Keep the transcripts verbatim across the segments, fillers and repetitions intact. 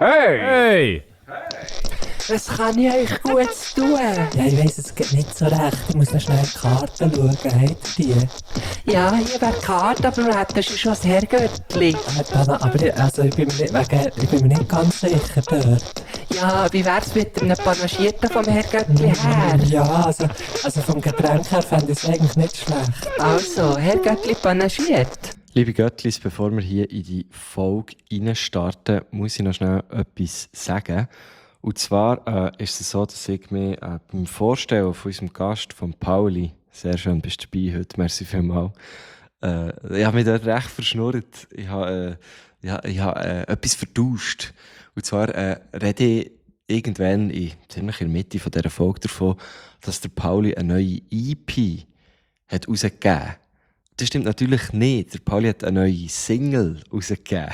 Hey! Hey! Was kann ich euch Gutes tun? Ja, ich weiss, es geht nicht so recht. Ich muss noch schnell die Karten schauen. Habt ihr die? Ja, hier wäre die Karte, aber du hättest schon das Herrgöttli. Äh, Dana, aber ich, also, ich, bin mir nicht, wegen, ich bin mir nicht ganz sicher dort. Ja, wie wär's mit einem Panagierten vom Herrgöttli her? Ja, also, also vom Getränk her fände ich es eigentlich nicht schlecht. Also, Herrgöttli panagiert. Liebe Göttlis, bevor wir hier in die Folge reinstarten, muss ich noch schnell etwas sagen. Und zwar äh, ist es so, dass ich mich äh, beim Vorstellen von unserem Gast, von Pauli, sehr schön, bist du dabei heute, merci vielmals, äh, ich habe mich dort recht verschnurrt. Ich habe, äh, ich habe, ich habe äh, etwas vertauscht. Und zwar äh, rede ich irgendwann, in, ziemlich in der Mitte von dieser Folge davon, dass der Pauli eine neue E P hat rausgegeben. Das stimmt natürlich nicht. Der Pauli hat eine neue Single rausgegeben.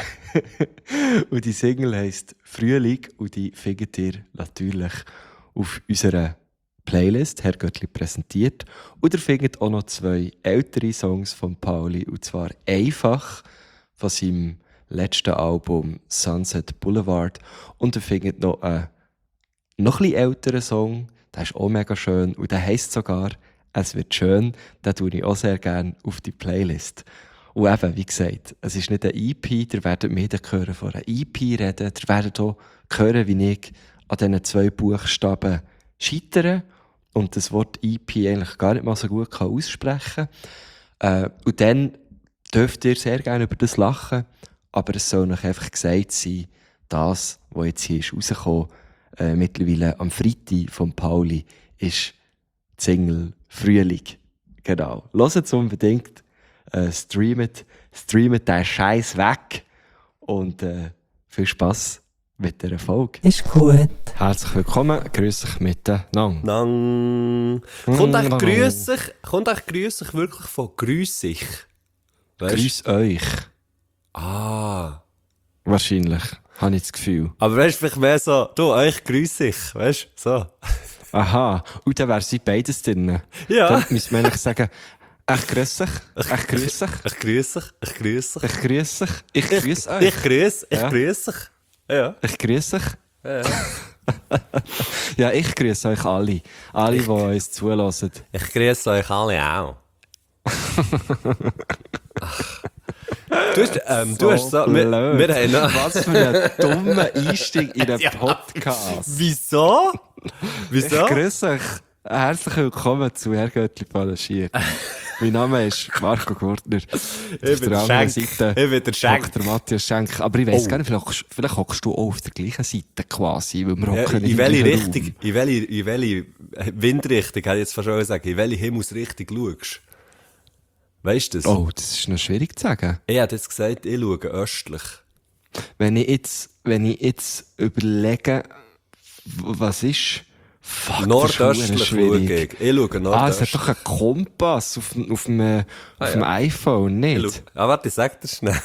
Und die Single heisst Frühling und die findet ihr natürlich auf unserer Playlist, Herr Göttli präsentiert. Und ihr findet auch noch zwei ältere Songs von Pauli, und zwar «Einfach» von seinem letzten Album «Sunset Boulevard». Und ihr findet noch einen noch ein bisschen älteren Song, der ist auch mega schön und der heisst sogar «Es wird schön», den tue ich auch sehr gerne auf die Playlist. Und eben, wie gesagt, es ist nicht eine E P, ihr werdet mehr hören von einer E P reden, ihr werdet auch hören, wie ich an diesen zwei Buchstaben scheitere und das Wort E P eigentlich gar nicht mal so gut aussprechen kann. Äh, und dann dürft ihr sehr gerne über das lachen, aber es soll euch einfach gesagt sein, das, was jetzt hier ist rausgekommen, äh, mittlerweile am Freitag von Pauli, ist die Single «Frühling». Genau. Hört es unbedingt, äh, streamet, streamet den Scheiß weg und äh, viel Spass mit der Folge. Ist gut. Herzlich willkommen, grüß dich miteinander. Nang. Kommt euch grüß sich, kommt euch grüß sich wirklich von grüß sich? Weißt? Grüß euch. Ah. Wahrscheinlich, habe ich das Gefühl. Aber weißt du, vielleicht mehr so, du, euch grüß sich, weißt du, so. Aha, und dann wäre sie beides drin. Ja. Dann müsste man eigentlich sagen, ich grüß dich, ich grüß dich, Ich grüß dich, ich grüß dich. ich grüß dich, ich grüß euch. Ich grüß, ich Ja. grüß dich. Ja. Ich grüße dich. Ja. Ja, ich grüße euch alle. Alle, die uns zulassen. Ich grüß euch alle auch. Du hast, ähm, du hast so, wir, blöd. wir haben noch... Was für ein dummer Einstieg in einen Ja. Podcast. Wieso? Wieso? Ich grüße euch. Herzlich willkommen zu Herr Göttli Panaschiert. Mein Name ist Marco Gurtner. Auf bin der anderen Schenk. Seite Ich bin der Schenk. hockt der Matthias Schenk. Aber ich weiss Oh. gar nicht, vielleicht, vielleicht hockst du auch auf der gleichen Seite quasi, weil wir Ja, hocken in im welche gleichen Richtung, Raum. in welche, in welche Windrichtung, hätte ich jetzt fast schon sagen, in welche Himmelsrichtung schaust? Weißt du das? Oh, das ist noch schwierig zu sagen. Ich hätte jetzt gesagt, ich schaue östlich. Wenn ich jetzt, wenn ich jetzt überlege, w- was ist, fuck, Nordöstlich das ist schaue schwierig. ich. Ich schaue Ah, es nordöstlich. hat doch einen Kompass auf, dem- auf dem, äh, auf Ah, dem ja. iPhone, Ich nicht? schaue, ah, warte, ich sag dir schnell.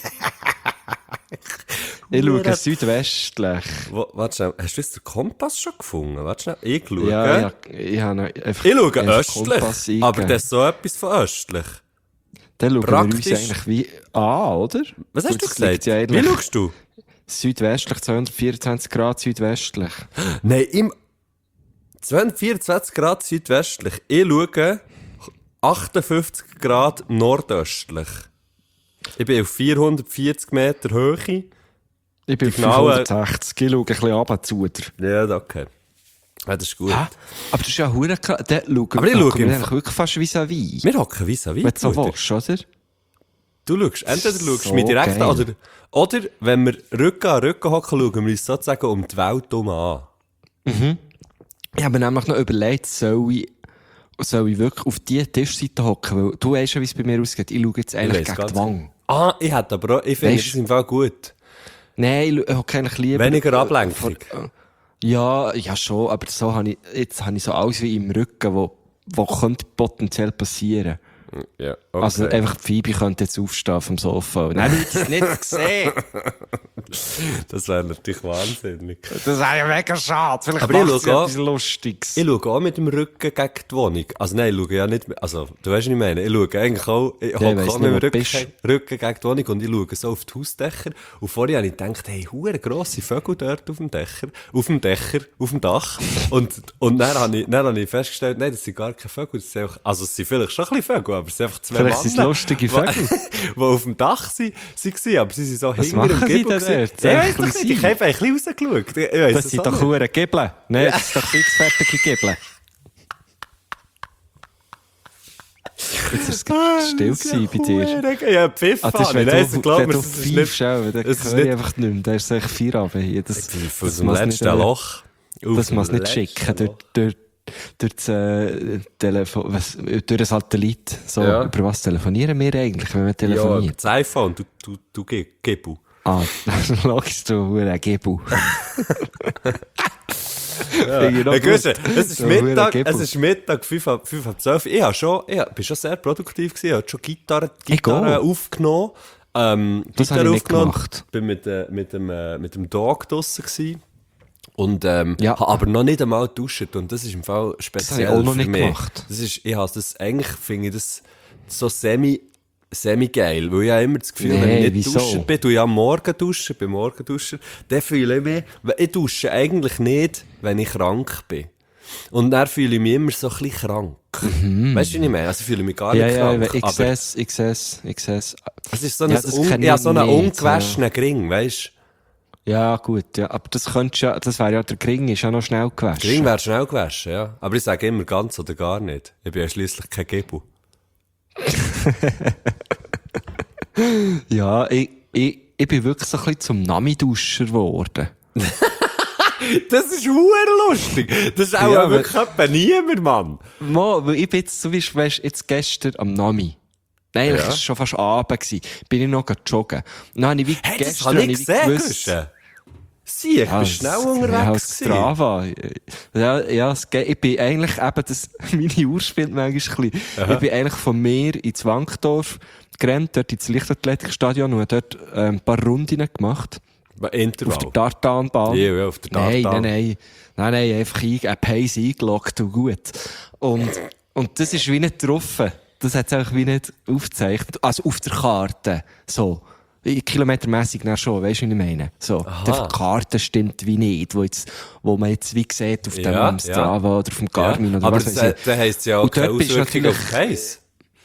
Ich schaue Hure- südwestlich. Wo- Warte schnell, hast du jetzt den Kompass schon gefunden? Warte schnell, ich schaue. Ja, ja, ich habe noch einfach Ich schaue einfach östlich, Kompass aber eingegeben. das ist so etwas von östlich. Dann schauen wir praktisch- uns eigentlich wie an, oder? Was hast Weil du das liegt gesagt? Ja Wie eigentlich schaust du? südwestlich, zweihundertvierundzwanzig Grad südwestlich. Nein, im zweihundertvierundzwanzig Grad südwestlich. Ich schaue achtundfünfzig Grad nordöstlich. Ich bin auf vierhundertvierzig Meter Höhe. Ich bin Die genaue- fünfhundertsechzig, ich schaue ein bisschen runter zu dir. Ja, okay. Ja, das ist gut. Hä? Aber das ist ja hure krass. Dann schauen Aber ich dann schaue schauen wir im eigentlich wirklich fast vis-à-vis. Wir hocken vis-à-vis. Wenn du so Bruder. willst, oder? Du schaust, entweder schaust du So mich direkt geil. an, oder, oder wenn wir Rücken an Rücken hocken, schauen wir uns sozusagen um die Welt herum an. Ich habe mir nämlich noch überlegt, soll ich, soll ich wirklich auf diese Tischseite hocken? Weil du weißt ja, wie es bei mir ausgeht. Ich schaue jetzt eigentlich weiss gegen ganz die Wange. Ah, ich hätte aber auch, ich finde Weisst- das im Fall gut. Nein, ich hocke eigentlich lieber... Weniger äh, Ablenkung. vor- Ja, ja schon, aber so habe ich, jetzt habe ich so alles wie im Rücken, wo, wo könnte potenziell passieren. Ja, okay. Also einfach Phoebe könnte jetzt aufstehen vom Sofa. Nein, du hast es nicht gesehen. Das wäre natürlich wahnsinnig. Das wäre ja mega schade. Vielleicht Aber ich macht sie schaue auch- etwas Lustiges. Ich schaue auch mit dem Rücken gegen die Wohnung. Also nein, ich schaue ja nicht, also du weißt, was ich meine. Ich schaue eigentlich auch, ich hocke weiss auch nicht, mit dem wo du Rücken, Rücken gegen die Wohnung und ich schaue so auf die Hausdächer. Und vorher habe ich gedacht, hey, hure grosse Vögel dort auf dem Dächer, auf dem Dächer, auf dem Dach. Und, und dann habe ich, dann habe ich festgestellt, nein, das sind gar keine Vögel, das sind einfach, also es sind vielleicht schon ein bisschen Vögel, aber es sind einfach zwei Vielleicht sind es Männer, lustige die- Vögel. die auf dem Dach sind, waren, aber sie sind so Was hinter dem machen sie Giebel denn gewesen. dort? Ja, Ein ich weiss doch bisschen nicht, ich habe einfach ein bisschen rausgeschaut. Ich weiss Das es sind auch doch nicht. hure Gibeln. Nein, das ist doch fixfertige Gibeln. Jetzt war es still gewesen bei dir. Ja, Pfiff Ah, das ist, habe wenn ich. Nein, du, glaub wenn mir, du das ist pfeifst, nicht... auch, dann es ist höre ich nicht- einfach nicht mehr. Da ist echt Feierabend hier. Das, Von das dem muss letzten nicht, äh, Loch. Auf Das dem muss nicht letzten schicken. Durch, Loch. durch, durch das äh, Telefon, was, durch ein Satellit. So, Ja. über was telefonieren wir eigentlich, wenn wir Ja, telefonieren? das iPhone, du, du, du Ge- Gebu. Ah, logisch, du hure Gebu. Ja. Hey, Guschen, es ist So, hure Mittag, Gebu. es ist Mittag, fünf ab zwölf. Ich habe schon, ich hab- bin schon sehr produktiv gewesen, ich habe schon Gitarre, Gitarre auch. aufgenommen. Ähm, Das Gitarre habe ich nicht aufgenommen. gemacht. Bin mit, äh, mit dem, äh, mit dem Dog draussen gewesen. Und, ähm, Ja. habe aber noch nicht einmal geduscht. Und das ist im Fall speziell habe ich auch noch für nicht mich. gemacht. Das ist, ich habe das, eigentlich finde ich das so semi, semi geil. Weil ich habe immer das Gefühl, wenn Nee, ich nicht wieso? duschen bin, tue ich am Morgen duschen, beim Morgenduscher, dann fühle ich mich, weil ich dusche eigentlich nicht, wenn ich krank bin. Und dann fühle ich mich immer so ein bisschen krank. Weißt du, wie ich meine? Also ich fühle mich gar Mhm. Ja, nicht ja, krank. ich aber sehe es, ich sehe es, ich sehe es. es ist so ein, Ja, das un, kenne ja, ich so einen nicht, ungewaschenen Gring, weißt du? Ja, gut, ja. Aber das könntest ja, das wäre ja, der Kring ist ja noch schnell gewaschen. Gring wäre schnell gewaschen, ja. Aber ich sage immer ganz oder gar nicht. Ich bin ja schliesslich kein Gebu. Ja, ich, ich, ich bin wirklich so ein bisschen zum Nami-Duscher geworden. Das ist verdammt lustig. Das ist auch Ja, wirklich etwa niemand, Mann. Mo, weil ich bin jetzt, so wie du weißt, jetzt gestern am Nami. Nein, eigentlich Ja. war es schon fast Abend gewesen. Bin ich noch joggen. Und dann habe ich wie Hey, das gestern habe ich wie gesehen, gewusst- Guschen. Sie, ich bin das- schnell Ja, als unterwegs gewesen. Strava. Ja, ja, es geht, ich bin eigentlich eben, das, meine Uhr spielt manchmal ein bisschen. Ich bin eigentlich von mir ins Wankdorf gerannt, dort ins Leichtathletikstadion und habe dort äh, ein paar Rundinnen gemacht. Intervall. Auf der Tartanbahn. Ja, ja, auf der Nein, Tartan. nein, nein. Nein, nein, einfach ein, ein Pace eingeloggt und gut. Und, und das ist wie nicht getroffen. Das hat es einfach wie nicht aufgezeichnet. Also auf der Karte. So. Kilometermässig dann schon, weißt du, was ich meine? So. Die Karte stimmt wie nicht, wo, jetzt, wo man jetzt wie sieht auf dem Ja, Strava oder auf dem Garmin ja. oder Aber was das, weiß ich. das heisst ja auch Und keine dort bist du Auswirkung auf natürlich- Pace.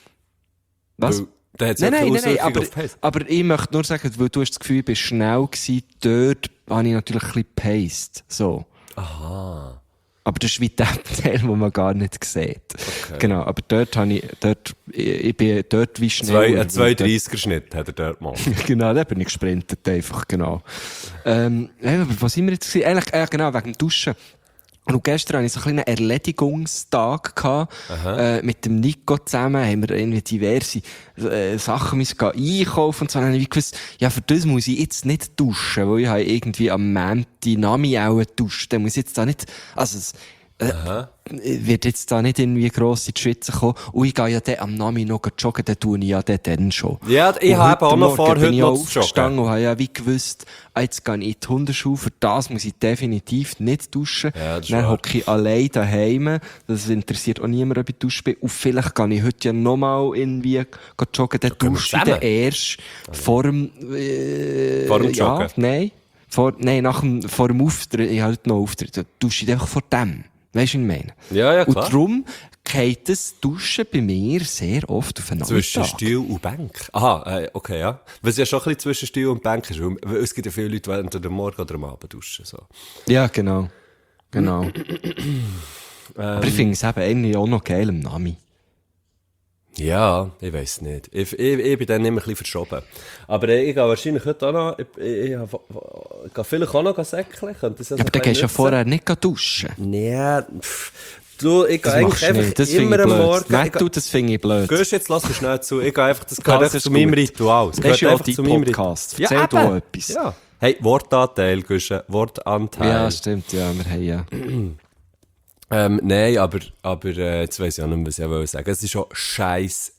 Was? Weil, da hat's ja Nein, keine nein, nein, nein, Auswirkung aber, auf Pace. aber ich möchte nur sagen, weil du hast das Gefühl, ich bin schnell gewesen, dort habe ich natürlich ein bisschen gepaced. So. Aha. Aber das ist wie der Teil, den man gar nicht sieht. Genau, aber dort habe ich, dort, ich, ich bin dort wie Zwei, schnell. ein zwei dreißiger-Schnitt hat er dort mal. Genau, da bin ich gesprintet, einfach, genau. Ähm, ja, aber was sind wir jetzt gewesen? Eigentlich, äh, genau, wegen dem Duschen. Und gestern hatte ich so einen kleinen Erledigungstag gehabt, äh, mit dem Nico zusammen, haben wir irgendwie diverse äh, Sachen müssen gehen einkaufen und so. Und dann habe ich gewusst, ja, für das muss ich jetzt nicht duschen, weil ich habe irgendwie am Montag Nami auch geduscht. Dann muss ich jetzt da nicht, also, es, äh, wird jetzt da nicht irgendwie gross in die Schwitze kommen. Und ich gehe ja dann am Nami noch joggen, dann tue ich ja dann, dann schon. Ja, ich Und habe heute auch noch Morgen vor, bin heute ich noch auch zu joggen. aufgestanden und habe ja wie gewusst, ah, jetzt gehe ich in die Hundeschule, für das muss ich definitiv nicht duschen. Ja, das ist Dann wahr. hocke ich allein daheim. Das interessiert auch niemand, ob ich duschen bin. Und vielleicht gehe ich heute ja nochmal irgendwie gehen joggen, dann gehen wir dusche ich dann zusammen? erst vor dem, äh, Vor dem ja, Joggen? nein. Vor, nein, nach dem, vor dem Auftritt, ich habe heute noch Auftritt, dann dusche ich einfach vor dem. Weißt du, was ich meine? Ja, ja, klar. Und darum geht das Duschen bei mir sehr oft auf einen Zwischen Nachmittag. Stuhl und Bank. Aha, äh, okay, ja. Was ja schon ein bisschen zwischen Stuhl und Bank ist. Weil weil es gibt ja viele Leute, die entweder am Morgen oder am Abend duschen. So. Ja, genau. Genau. Ähm, Aber ich finde es eben irgendwie auch noch geil im Nami. Ja, ich weiss nicht. Ich, ich, ich bin dann immer ein bisschen verschoben. Aber äh, ich gehe wahrscheinlich heute auch noch, ich, ich, ich, ich gehe vielleicht auch noch säckeln. Könnte das Ja, aber dann gehst du ja vorher nicht duschen. Nee, pff. Du, ich gehe Das eigentlich machst du einfach nicht. Das immer finde ich am blöd. Morgen. Nein, ich du, das finde ich blöd. Gehst jetzt, lass mich schnell zu. Ich gehe einfach, das gehört Das einfach ist zu meinem gut. Ritual. Das ist ja auch einfach dein zu meinem Podcast. Rit- Erzähl du eben. auch etwas. Ja. Hey, Wortanteil, Guschen. Wortanteil. Ja, stimmt, ja, wir haben ja. Ähm, nein, aber, aber äh, jetzt weiss ich auch nicht mehr, was ich wollte sagen. Es ist schon scheiß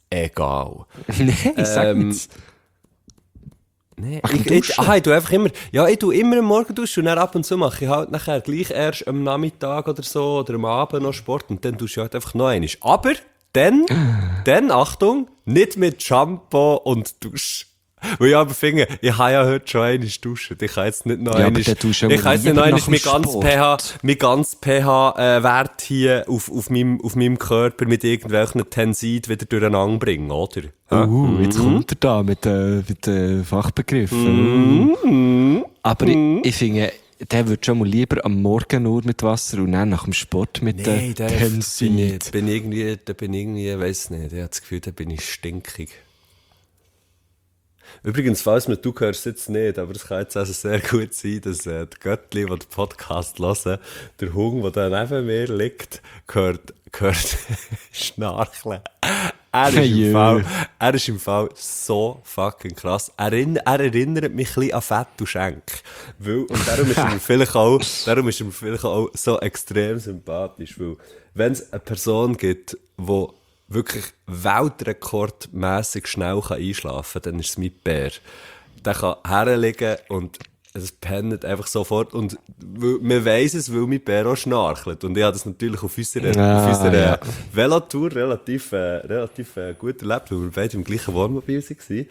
egal. Nein, sag Ähm, nicht. Nee, Ach, ich, du ich, duschen? aha, ich tue einfach immer, ja, ich tue immer am Morgen duschen und dann ab und zu mache ich halt nachher gleich erst am Nachmittag oder so oder am Abend noch Sport und dann dusche ich halt einfach noch einmal. Aber dann, dann, Achtung, nicht mit Shampoo und Dusch. Weil ich aber finde, ich habe ja heute schon einmal duschen. Ich kann jetzt nicht noch Ja, aber einmal, dann tust du ich kann jetzt nicht lieber noch einmal nach dem mit ganz Sport. pH, mit ganz pH-Wert hier auf, auf, meinem, auf meinem Körper mit irgendwelchen Tensid wieder durcheinander bringen, oder? Ja? Uh, jetzt kommt er da mit den mit den Fachbegriffen. Aber ich, ich finde, der würde schon mal lieber am Morgen nur mit Wasser und dann nach dem Sport mit Nein, den da bin ich, Tensid. bin irgendwie, da bin ich irgendwie, weiss nicht, ich habe das Gefühl, da bin ich stinkig. Übrigens, falls man, du hörst es jetzt nicht, aber es kann jetzt also sehr gut sein, dass äh, die Göttli, die den Podcast hören, der Hund, der da neben mir liegt, hört, hört schnarcheln. Er ist, im Jö. Fall, er ist im Fall so fucking krass. Er, erinn- er erinnert mich ein bisschen an Fett und Schenk. Weil, und darum ist, er mir vielleicht auch, darum ist er mir vielleicht auch so extrem sympathisch. Weil, wenn es eine Person gibt, die wirklich weltrekordmässig schnell kann einschlafen kann, dann ist es mein Bär. Der kann herlegen und es pennt einfach sofort. Und weil- man weiss es, weil mein Bär auch schnarchelt. Und ich habe das natürlich auf unserer, Ah, auf unserer ja. Velotour relativ, äh, relativ äh, gut erlebt, weil wir beide im gleichen Wohnmobil waren.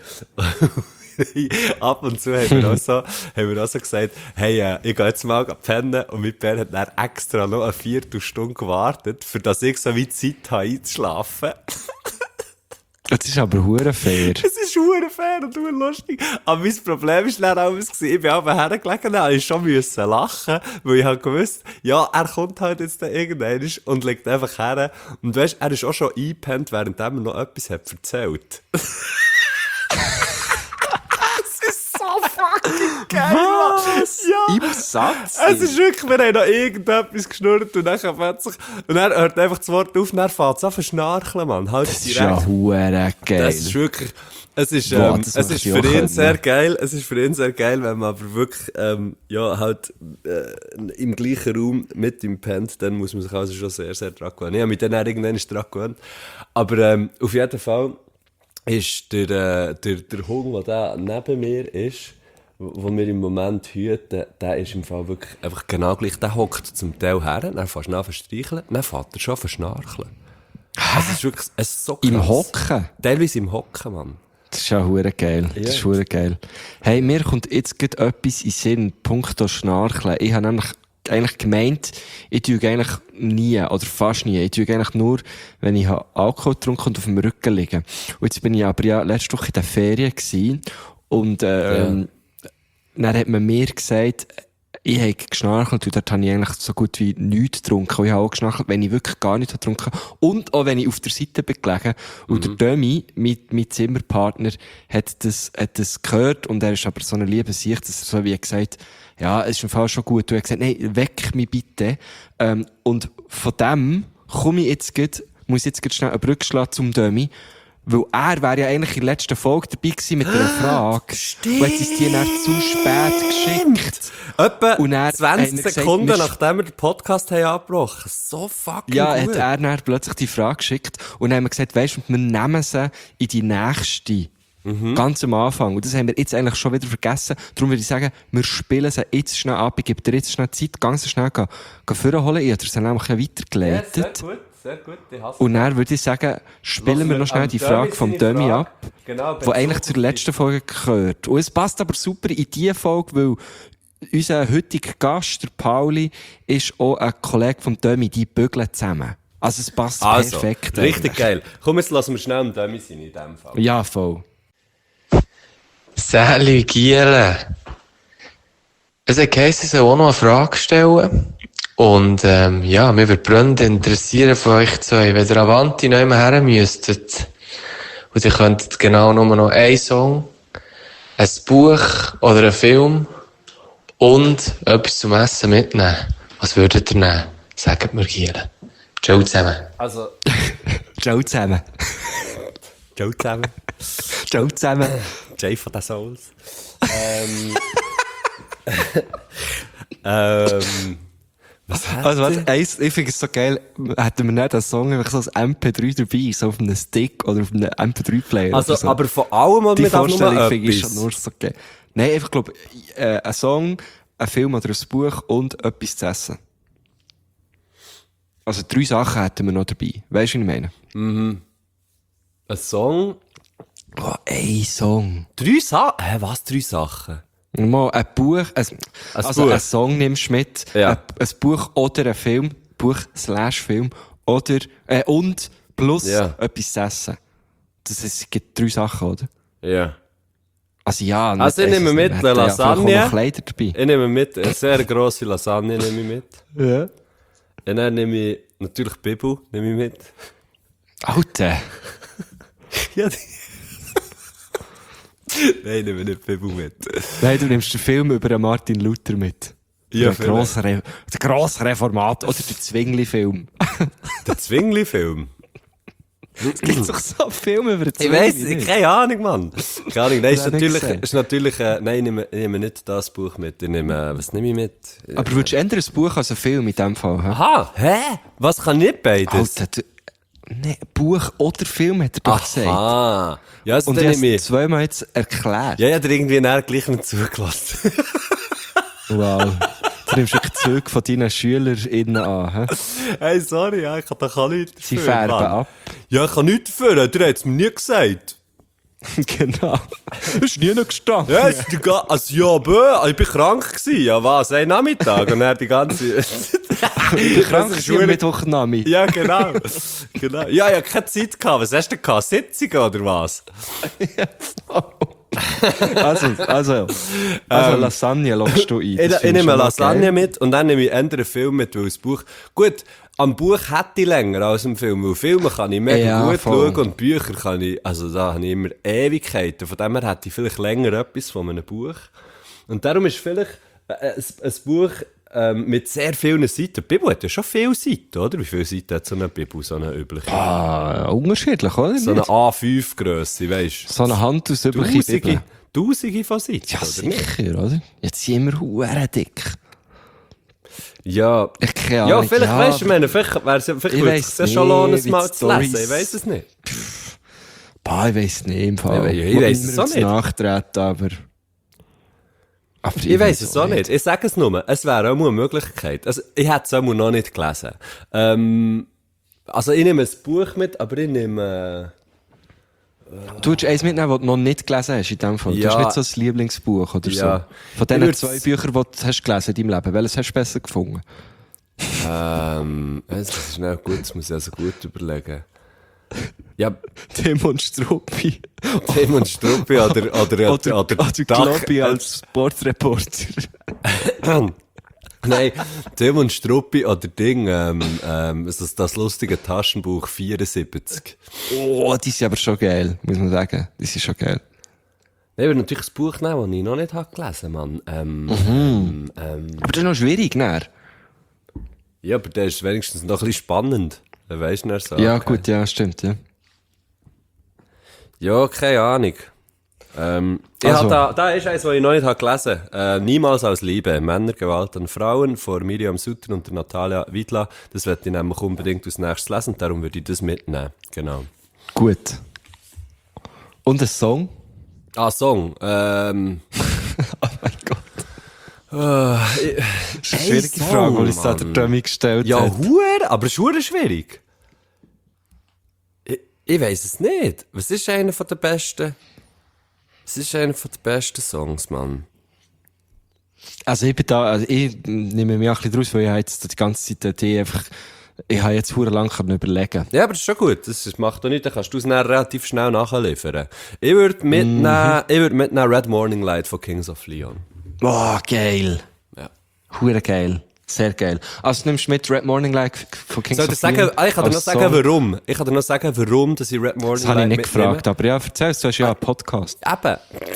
Ab und zu haben wir auch so, haben wir auch so gesagt, hey, äh, ich gehe jetzt mal pennen. Und mein Bär hat dann extra noch eine Viertelstunde gewartet, für dass ich so wie Zeit habe einzuschlafen. Das ist aber hure fair. Es ist hure fair und hure lustig. Aber mein Problem ist dann auch, was gewesen, ich bin aber hergelegen, da ich schon müssen lachen, weil ich halt gewusst, ja, er kommt halt jetzt dann irgendwann und legt einfach her. Und weißt, er ist auch schon eingepennt, während er mir noch etwas hat erzählt. Es ist so fucking geil, Mann. Ja. Im Satz? Es ist wirklich, wir haben noch irgendetwas geschnurrt und dann fängt sich, und dann hört einfach das Wort auf und dann fängt es an zu schnarcheln, Mann. Halt Das ist ja hure geil. das ist wirklich, es ist, Boah, ähm, das es möchte ist ich für auch ihn können. sehr geil, es ist für ihn sehr geil, wenn man aber wirklich, ähm, ja, halt, äh, im gleichen Raum mit ihm pennt, dann muss man sich also schon sehr, sehr dran gewöhnen. Ich habe mich dann auch irgendwann dran gewöhnt. Aber, ähm, auf jeden Fall ist der, äh, der, der Hund, der da neben mir ist, wo wo wir im Moment hüten, der ist im Fall wirklich einfach genau gleich. Der hockt zum Teil her, dann fährst du an zu streicheln, dann fährt er schon an zu schnarcheln. Also es ist wirklich, es ist so krass. Im Hocken? Teilweise im Hocken, Mann. Das ist ja hure geil. Das ist hure geil. Hey, mir kommt jetzt gerade etwas in den Sinn, punkto Schnarcheln. Ich habe nämlich eigentlich gemeint, ich tue eigentlich nie, oder fast nie, ich tue eigentlich nur, wenn ich Alkohol getrunken und auf dem Rücken liege. Und jetzt bin ich aber ja letzte Woche in der Ferien gewesen, und ähm, dann hat man mir gesagt, ich habe geschnarchelt und dort habe ich eigentlich so gut wie nichts getrunken. Und ich habe auch geschnarchelt, wenn ich wirklich gar nichts getrunken habe. Und auch wenn ich auf der Seite bin gelegen. Und der Dömi, mein, mein Zimmerpartner, hat das, hat das gehört. Und er ist aber so eine liebe Sicht, dass er so wie gesagt, ja, es ist im Fall schon gut. Und er hat gesagt, nein, weck mich bitte. Ähm, und von dem komme ich jetzt grad, muss ich jetzt grad schnell eine Brücke schlagen zum Dömi. Weil er wäre ja eigentlich in der letzten Folge dabei gewesen mit einer Frage. Stimmt. Und jetzt ist die dann zu spät geschickt. Etwa Und dann zwanzig haben wir gesagt, Sekunden, wir- nachdem wir den Podcast haben abgebrochen. So fucking Ja, gut. hat er dann plötzlich die Frage geschickt. Und dann haben wir gesagt, weisst du, wir nehmen sie in die nächste. Ganz am Anfang. Und das haben wir jetzt eigentlich schon wieder vergessen. Darum würde ich sagen, wir spielen sie jetzt schnell ab. Ich gebe dir jetzt schnell Zeit, ganz schnell gehen, gehen vorholen. Ich habe dir sie nämlich weitergeleitet. Ja, sehr gut, sehr gut. Ich hasse Und dann würde ich sagen, spielen wir noch schnell die Frage vom Dömi ab, Genau, die eigentlich zur letzten Folge gehört. Und es passt aber super in diese Folge, weil unser heutiger Gast, der Pauli, ist auch ein Kollege vom Dömi, die bügeln zusammen. Also es passt Also, perfekt. richtig eigentlich. geil. Komm, jetzt lassen wir schnell einen Dummy sein in dem Fall. Ja, voll. Sally Giele. Es hat geheißen, ich soll auch noch eine Frage stellen. Und ähm, ja, mir würde brennend interessieren von euch zwei, wenn ihr Avanti noch immer her müsstet und ihr könntet genau nur noch einen Song, ein Buch oder einen Film und etwas zum Essen mitnehmen. Was würdet ihr nehmen? Sagt mir Giele. Ciao zusammen. Also, Ciao zusammen. ciao zusammen. Ciao zusammen. Jay von den Souls. ähm, ähm, Also, warte, eins, ich finde es so geil, hätten wir nicht einen Song einfach so als M P drei dabei, so auf einem Stick oder auf einem M P drei Player. Also, oder so. aber von allem oder Die mit einfach nur Vorstellung finde ich etwas? schon nur so geil. Nein, einfach, glaube äh, ein Song, ein Film oder ein Buch und etwas zu essen. Also, drei Sachen hätten wir noch dabei. Weißt du, was ich meine? Ein Song? Oh, ein Song. Drei Sachen? Hä, was drei Sachen? Mal ein Buch, ein, also Buch. ein Song nimmst du mit, Ja. ein, ein Buch oder ein Film, Buch slash Film, oder, äh, und plus Ja. etwas zu essen. Das ist, es gibt drei Sachen, oder? Ja. Also ja, nicht Also ich essen, nehme mit wir eine hätten ja vielleicht auch Lasagne. noch Kleider dabei. Ich nehme mit, eine sehr grosse Lasagne nehme ich mit. Ja. Und dann nehme ich natürlich Bibu nehme ich mit. Alter. Ja, die... Nein, nehme nicht Bibu mit. Nein, du nimmst den Film über den Martin Luther mit. Ja, der grosse, Re der grosse Reformat oder der Zwingli-Film. Der Zwingli-Film. Es gibt doch so einen Film über den Ich Zwingli. weiss, nicht? keine Ahnung, Mann. Keine Ahnung. Nein, ist Hab ich nicht natürlich, gesehen. ist natürlich, äh, nein, ich nehme, ich nehme nicht das Buch mit. Ich nehme, äh, was nehme ich mit? Aber würdest du eher ein Buch als ein Film in dem Fall? Hä? Aha, hä? Was kann nicht beides? Alter, du, nee, Buch oder Film hat er doch gesagt. Aha. Ja, also Und dann ich nehme habe es ich. zweimal jetzt erklärt. Ja, ich habe dir irgendwie näher gleich nicht zugelassen. Wow. Du nimmst wirklich die Züge von deinen SchülerInnen an. He? Hey, sorry, ja, ich kann doch auch nichts Sie dafür, färben Mann. ab. Ja, ich kann nichts dafür, du hast es mir nie gesagt. Genau. Das ist nie noch gestanden. Ja, ist die ga- also, ja, bö, ich bin krank gewesen. Ja, was? Ein Nachmittag und dann die ganze... Ich bin krank Das ist am verdammt- Mittwochnami. Ja, genau. genau. Ja, ich hatte keine Zeit gehabt. Was hast du denn gehabt? Sitzungen oder was? Also, also, also Lasagne lockst du ein. Ich, Das ich finde nehme schon mal Lasagne geil. mit und dann nehme ich eher einen Film mit, weil das Buch... Gut, am Buch hätte ich länger als am Film, weil Filme kann ich mega Ja, gut voll. schauen und Bücher kann ich... Also da habe ich immer Ewigkeiten. Von dem her hätte ich vielleicht länger etwas von einem Buch. Und darum ist vielleicht äh, ein, ein Buch ähm, mit sehr vielen Seiten. Die Bibel hat ja schon viele Seiten, oder? Wie viele Seiten hat so eine Bibel, so eine übliche? Ah, unterschiedlich, oder? So eine Nicht? A fünf Grösse, weisst du? So eine handelsübliche Tausende, Bibel. Tausende von Seiten, Ja, oder nicht? sicher, oder? Jetzt sind wir hure dick. Ja, Ich keine ja, Ahnung. vielleicht weißt du, ich meine, vielleicht, wär's, ja- vielleicht Ich würde weiss es ja schon lohnen, es nicht, mal wie die zu lesen. Storys- Ich weiss es nicht. Bah, ich weiss nicht im Fall. Ich we- ich Muss weiss es niemandem auch nicht. nachtreten, aber... aber Ich weiss es auch nicht. Ich sage es nur, es wäre auch mal eine Möglichkeit. Also, ich hätte es auch mal noch nicht gelesen. Ähm, also, ich nehme ein Buch mit, aber ich nehme... Du würdest eins mitnehmen, das du noch nicht gelesen hast in dem Fall. Du Ja. hast nicht so ein Lieblingsbuch oder Ja. so. Von Ich diesen würd's- zwei Büchern, die du hast gelesen in deinem Leben, welches hast du besser gefunden? Ähm, das ist schnell gut, das muss ich also gut überlegen. Ja, Tim und Struppi. Tim und Struppi oder... Oder, oder, Oder, oder, oder Duck- Globby als Sportreporter. Nein, Tim und Struppi oder Ding, ähm, ähm, das, das lustige Taschenbuch vierundsiebzig. Oh, die sind aber schon geil, muss man sagen. Die sind schon geil. Nein, ich würde natürlich ein Buch nehmen, das ich noch nicht habe gelesen habe, Mann. Ähm, ähm, Aber das ist noch schwierig, ne? ja, aber der ist wenigstens noch ein bisschen spannend. Dann weisst du dann so. Ja, okay. gut, ja, stimmt, ja. Ja, keine Ahnung. Ähm, ich Also. hab da, da ist eins, was ich noch nicht habe gelesen habe. Äh, Niemals aus Liebe. Männergewalt an Frauen von Miriam Sutter und der Natalia Widla. Das werde ich nämlich unbedingt als nächstes lesen. Darum würde ich das mitnehmen. Genau. Gut. Und ein Song? Ah, Song. Ähm, Oh mein Gott. äh, ich- Das ist eine Ein schwierige Song, Frage, die uns da der Mann. Dummy gestellt Ja, hat. huere, aber es ist huere schwierig. Ich, ich weiss es nicht. Was ist einer von den besten? Was ist einer von den besten Songs, Mann? Also ich bin da, also ich nehme mich auch ein bisschen draus, weil ich habe jetzt die ganze Zeit die einfach, ich habe jetzt hure lang können überlegen. Ja, aber das ist schon gut. Das ist- macht doch nichts. Dann kannst du es dann relativ schnell nachliefern. Ich würde mitnehmen, ich würd mitnehmen Red Morning Light von Kings of Leon. Boah, geil. Ja. Hure geil. Sehr geil. Also du nimmst mit Red Morning Light von Kings Soll ich dir of sagen, Leon ah, ich kann dir noch als sagen, Song? warum. Ich kann dir noch sagen, warum, dass ich Red Morning Das habe ich Light nicht mitnehme. gefragt, aber ja, erzähl es, du hast ja einen Podcast. Eben.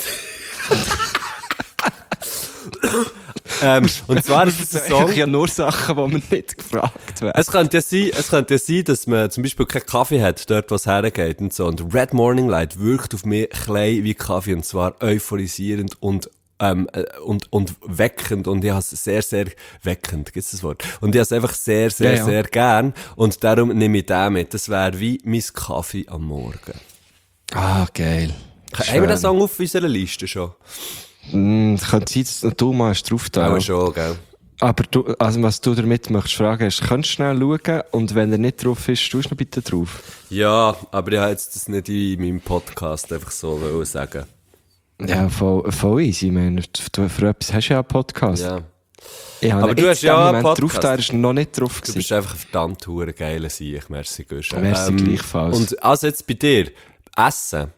ähm, und zwar ist es ein Song... Ich ja nur Sachen, die man nicht gefragt werden. Es könnte ja sein, es könnte ja sein, dass man zum Beispiel keinen Kaffee hat, dort, wo es hergeht und so. Und Red Morning Light wirkt auf mich klein wie Kaffee, und zwar euphorisierend und ähm, äh, und, und weckend und ich habe es sehr, sehr weckend, gibt es das Wort? Und ich habe es einfach sehr, sehr, Ja, ja. sehr gern und darum nehme ich den mit. Das wäre wie mein Kaffee am Morgen. Ah, geil. Haben wir den Song auf unserer Liste schon? Mm, könnte sein, dass du mal drauf da. Aber schon, gell? Aber du, also was du damit möchtest fragen ist, kannst du schnell schauen und wenn er nicht drauf ist, tust du noch bitte drauf. Ja, aber ich habe jetzt das nicht in meinem Podcast einfach so wollen sagen. Ja, voll, voll easy, ich meine, du, für etwas hast du ja einen Podcast. Ja. Ich habe Aber ihn du jetzt hast ja im einen Moment Podcast. drauf, da ist noch nicht drauf Du gewesen. bist einfach ein verdammt hure geiler Sieg, merci Gusch. Merci gleichfalls. Und also jetzt bei dir, Essen.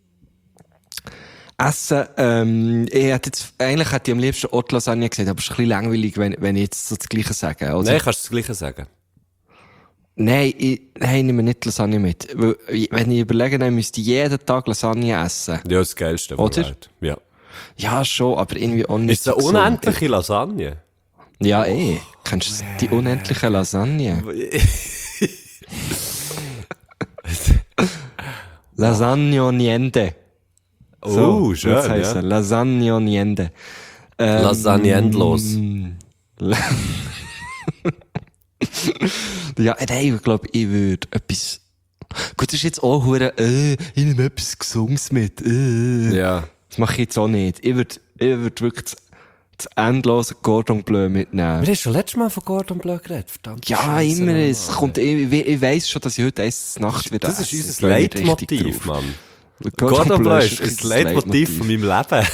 Essen, ähm, ich hätte jetzt, eigentlich hätte ich am liebsten Haute Lasagne gesagt, aber es ist ein bisschen langweilig, wenn, wenn ich jetzt so das Gleiche sage, oder? Nein, kannst du das Gleiche sagen? Nein, ich, nein, ich nehme nicht Lasagne mit. Weil, wenn ich überlege, dann müsste ich jeden Tag Lasagne essen. Ja, das Geilste von Oder? der Welt. Ja. Ja, schon, aber irgendwie auch nicht Ist es eine so gesund. unendliche Lasagne? Ja, eh. Kennst du die unendliche Lasagne? Lasagne niente. Oh, schön, wird's heissen. ja. Lasagne niente. Ähm, Lasagne endlos. Ja, nein, ich glaube, ich würde etwas... Gut, das ist jetzt auch hure, äh, ich nehme etwas Gesundes mit. Äh. Ja. Das mache ich jetzt auch nicht. Ich würde ich würd wirklich das, das endlose Cordon Bleu mitnehmen. Wir haben schon letztes Mal von Cordon Bleu geredet, verdammt. Ja, Scheisse, immer. Mann. Es kommt, ich, ich, ich weiss schon, dass ich heute eins Nacht wieder Das ist esse. Ich unser freue mich richtig Leitmotiv, drauf. Mann. Cordon Cordon Bleu ist wirklich ein Leitmotiv von meinem Leben.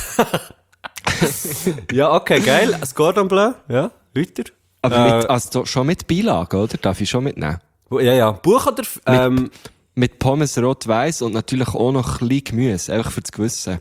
Ja, okay, geil. Das Cordon Bleu, ja, weiter. Aber mit, Äh, also schon mit Beilage, oder? Darf ich schon mitnehmen? Ja, ja. Buch oder... Ähm, Mit Pommes rot-weiss und natürlich auch noch ein bisschen Gemüse. Einfach für das Gewissen.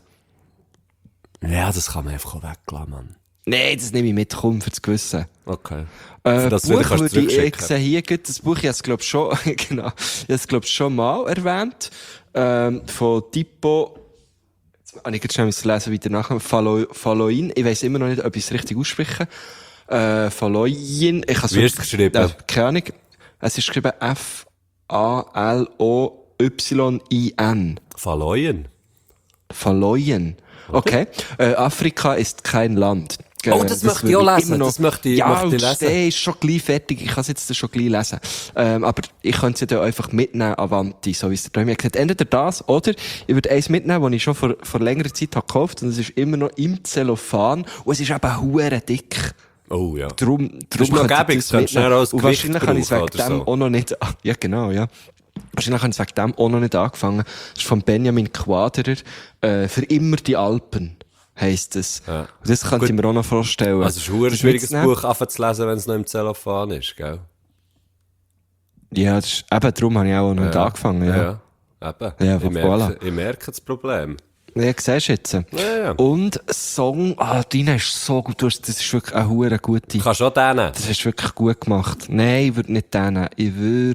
ja, das kann man einfach auch weglassen, Mann. Nein, das nehme ich mit, komm, für das Gewissen. Okay. Äh, Für das Buch wieder kannst du würde ich, ich zurückschicken. sehe hier, gut, das Buch, ich habe es, glaube schon, genau, ich habe es, glaube schon mal erwähnt, ähm, von Tipo, jetzt habe ich jetzt schnell müssen lesen, weiter nachher, Falo- Faloin, ich weiss immer noch nicht, ob ich es richtig ausspreche, äh, Faloin, ich habe Wie ist es geschrieben? Äh, keine Ahnung, es ist geschrieben F A L O Y I N. Verleuen. Faloin. Okay. Äh, Afrika ist kein Land. Oh, das möchte ich auch würde lesen. immer Das möchte ich- ja, möchte ich und lesen. der ist schon gleich fertig. Ich kann es jetzt schon gleich lesen. Ähm, aber ich könnte es ja dann einfach mitnehmen, Avanti, so wie es der Träume gesagt. Entweder das, oder ich würde eins mitnehmen, das ich schon vor, vor längerer Zeit habe gekauft, und es ist immer noch im Zellophan, und es ist eben hure dick. Oh, ja. Drum, ist drum noch könnte ich gäbig, das das könntest du mitnehmen. schnell als Und Gewicht wahrscheinlich habe ich es wegen brauchen oder dem so. auch noch nicht, ah, ja genau, ja. Wahrscheinlich habe ich es wegen dem auch noch nicht angefangen. Das ist von Benjamin Quaderer, äh, «Für immer die Alpen» heisst es. Ja. Und das könnte Gut. ich mir auch noch vorstellen. Also, es ist ein verdammt Das schwieriges mitzunehmen. Buch anfangen zu lesen, wenn es noch im Zellophan ist, gell? Ja, das ist, eben, darum habe ich auch noch nicht angefangen, ja. Ja, ja. Eben. Ja, ich, voilà. merke, ich merke das Problem. Ja, siehst du jetzt. Ja, ja. Und Song, ah, deine ist so gut, du hast- das ist wirklich eine hure gute. Kannst du auch den nehmen? Das ist wirklich gut gemacht. Nein, ich würde nicht den nehmen. Ich würde...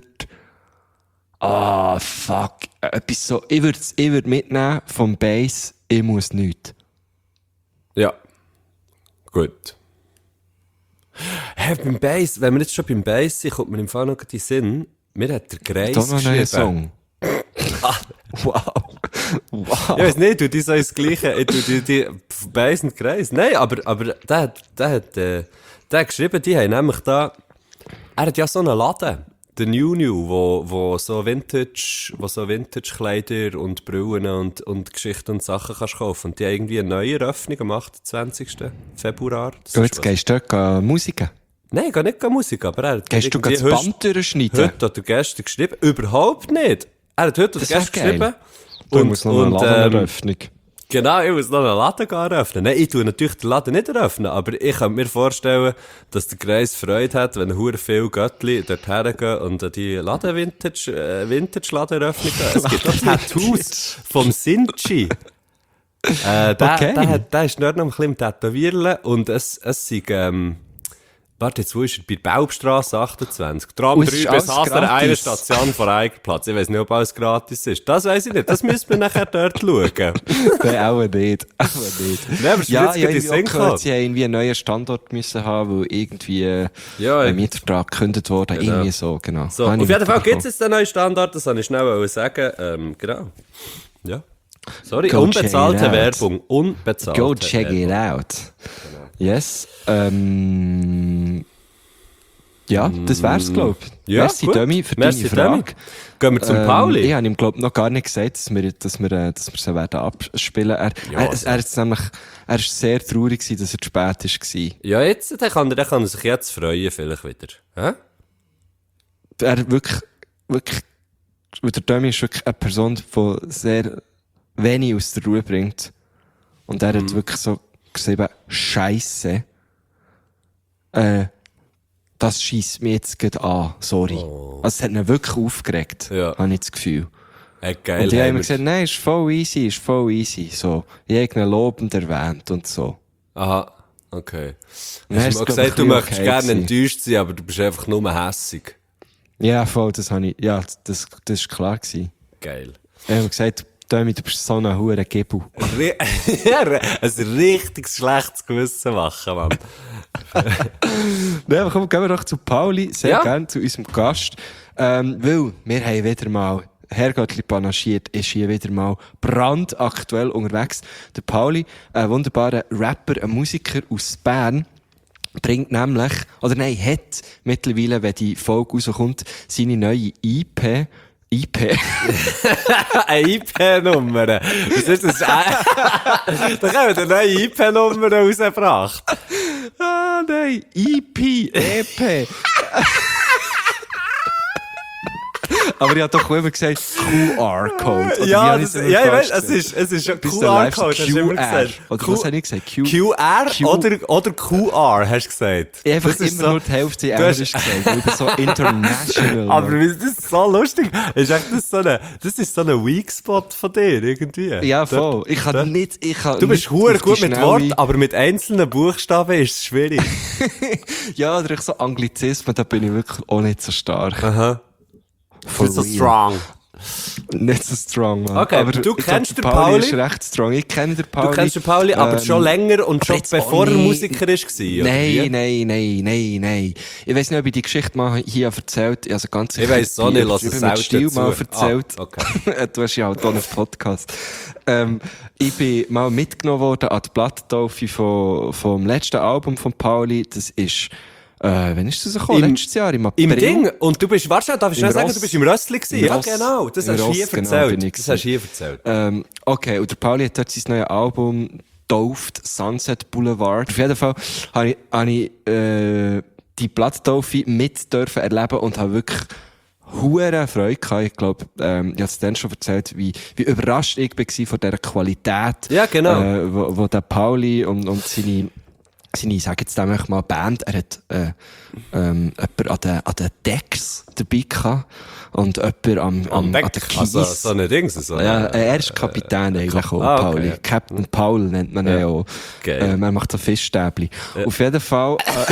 Ah, fuck. Äh, Etwas so... Ich würde ich würd mitnehmen vom Bass «Ich muss nichts». Ja. Gut. Hey, beim Bass, wenn wir jetzt schon beim Bass sind, kommt mir im Fall noch in den Sinn, mir hat der Greis Da noch einen neuen geschrieben. Song. wow. Wow. Ich weiss nicht, du die so ins Gleiche, ich tu die, die Bass und Greis. Nein, aber, aber der hat, der hat, äh, der hat geschrieben, die haben nämlich da, er hat ja so einen Laden, der New New, wo, wo so Vintage, wo so Vintage-Kleider und Brillen und, und Geschichten und Sachen kannst kaufen. Und die haben irgendwie eine neue Eröffnung am achtundzwanzigsten Februar. Das Du, ist jetzt was- gehst du dort gehen Musiken. Nein, gar nicht Musik, aber er hat Gehst du irgendwie das heute- Band durchschneiden? Heute hat er gestern geschrieben, überhaupt nicht. Er hat heute oder Das wär gestern geil. geschrieben. Du musst noch eine ähm, Ladeneröffnung. Genau, ich muss noch einen Laden gehen eröffnen. Nein, ich tue natürlich den Laden nicht eröffnen, aber ich kann mir vorstellen, dass der Kreis Freude hat, wenn hure viele Göttli dort hergehen und an die Laden-Vintage, äh, Vintage-Laden-Eröffnung gehen. Es gibt auch Tattoos vom Sinchi. Äh, der, Okay. der, hat, der ist dort noch ein bisschen im Tätowieren und es, es sind, ähm, warte, jetzt wo ist er? Bei der Baubstrasse achtundzwanzig. Tram Und es ist drei bis alles Hasser, eine gratis. Station vor Eigenplatz. Ich weiss nicht, ob alles gratis ist. Das weiss ich nicht. Das müssen wir nachher dort schauen. Nein, auch nicht. Auch nicht. Nein, aber es ist Ja, jetzt ja, gerade in ich den habe Sinn gehört, gekommen. sie haben irgendwie einen neuen Standort müssen haben, weil irgendwie äh, Ja, ein ja. Mietvertrag gekündigt wurde. Genau. Irgendwie so, genau. So, Habe auf ich jeden Fall gibt mitbekommen. es jetzt einen neuen Standard, das wollte ich schnell sagen. Ähm, genau. Ja. Sorry, Go unbezahlte check it out. Werbung. Unbezahlte Go check Werbung. it out. Yes. Ähm, ja, das wär's, glaube ich. Ja, Merci, gut. Dömi, für Merci, deine Frage. Dömi. Gehen wir zum Ähm, Pauli. Ich habe ihm, glaube noch gar nicht gesagt, dass wir, dass wir, äh, dass wir sie werden abspielen. Er, Ja, er, also. er, ist nämlich, er ist sehr traurig gewesen, dass er zu spät war. Ja, jetzt, dann kann, er, dann kann er sich jetzt freuen, vielleicht wieder. Hä? Er wirklich, wirklich, weil der Dömi ist wirklich eine Person, die sehr wenig aus der Ruhe bringt. Und er Mhm. hat wirklich so geschrieben, Scheisse. Äh, das schießt mich jetzt gerade an, sorry. Oh. Also es hat ihn wirklich aufgeregt, Ja. habe ich das Gefühl. Hey, geil. Und ich habe haben immer wir- gesagt, nein, ist voll easy, ist voll easy. So, ich habe ihn lobend erwähnt und so. Aha, okay. Dann Hast ist du mal es, glaub ich, gesagt, du ein bisschen möchtest okay gerne gewesen. enttäuscht sein, aber du bist einfach nur hässig. Ja, voll, das habe ich, ja, das, das ist klar gewesen. Geil. Ich habe gesagt, Dömi, du bist so ein hure Gebel. Ri- Ja, ein richtig schlechtes Gewissen machen, Mann. Nein, aber komm, gehen wir doch zu Pauli, sehr Ja. gerne zu unserem Gast. Ähm, weil wir haben wieder mal, Herrgottli panaschiert, ist hier wieder mal brandaktuell unterwegs. Der Pauli, ein wunderbarer Rapper, ein Musiker aus Bern, bringt nämlich, oder nein, hat mittlerweile, wenn die Folge rauskommt, seine neue I P, I P, Eine I P-Nummer. Was ist das? Da haben wir eine neue I P-Nummer rausgebracht. ah nein, I P, E P. Aber ich habe doch immer gesagt, Q R-Code. Ja, das, ja, ich weiß, es ist, es ist ein Bis Q der R-Code, Live-Code, hast du immer gesagt. Oder Q- was habe ich gesagt? Q Q R Q- oder, oder Q R, hast du gesagt. Ich habe einfach Das ist immer so- nur die Hälfte Du Englisch hast- gesagt, weil ich bin so international. Aber Mann. wie ist das so lustig? Ist echt das so eine, das ist so ein Weak Spot von dir, irgendwie. Ja, Dort- voll. Ich kann dort- nicht, ich kann Du bist nicht hure auf die gut mit Schnelle- Worten, aber mit einzelnen Buchstaben ist es schwierig. Ja, oder ich so Anglizismen, da bin ich wirklich auch nicht so stark. Aha. For so real. strong. Nicht so strong, man. Okay, aber du ich kennst glaub, den Pauli? ist recht strong. Ich kenne den Pauli. Du kennst den Pauli, aber Ähm, schon länger und schon jetzt auch bevor er nicht- Musiker ist, war, oder Nein, wie? nein, nein, nein, nein. Ich weiss nicht, ob ich die Geschichte mal hier erzählt habe. Also ganz Ich weiss auch nicht, lass es mit selten Stil mal zu. erzählt. Ah, okay. Du hast ja halt auch einen Podcast. Ähm, ich bin mal mitgenommen worden an die Platttaufe vom, vom letzten Album von Pauli. Das ist, äh, wann ist das gekommen? Im- Letztes Jahr, im April. Im Ding, und du bist, warte, darf ich Im schnell sagen, Ross. du bist im Rössli gewesen? Im Ja, Ross. genau, das Im hast du Ross, hier genau, erzählt. bin ich Das hast du hier erzählt. Ähm, okay, und der Pauli hat dort sein neues Album getauft, Sunset Boulevard. Auf jeden Fall habe ich, habe ich äh, die Platttaufe mit dürfen erleben und habe wirklich hure Freude gehabt. Ich glaube, ähm, ich habe es dann schon erzählt, wie, wie überrascht ich war von dieser Qualität, Ja, genau. äh, wo, wo der Pauli und, und seine seine, ich sage jetzt einfach mal Band, er hat äh, ähm, jemanden an den, an den Decks dabei gehabt und jemanden am, am, an den Kies. Also, so eine Dings, so Ja, eine, er ist Kapitän eigentlich auch, Ah, okay. Pauli. Captain Paul nennt man ihn Ja. auch. Geil. Ähm, er macht so Fischstäbli. Auf jeden Fall... Äh,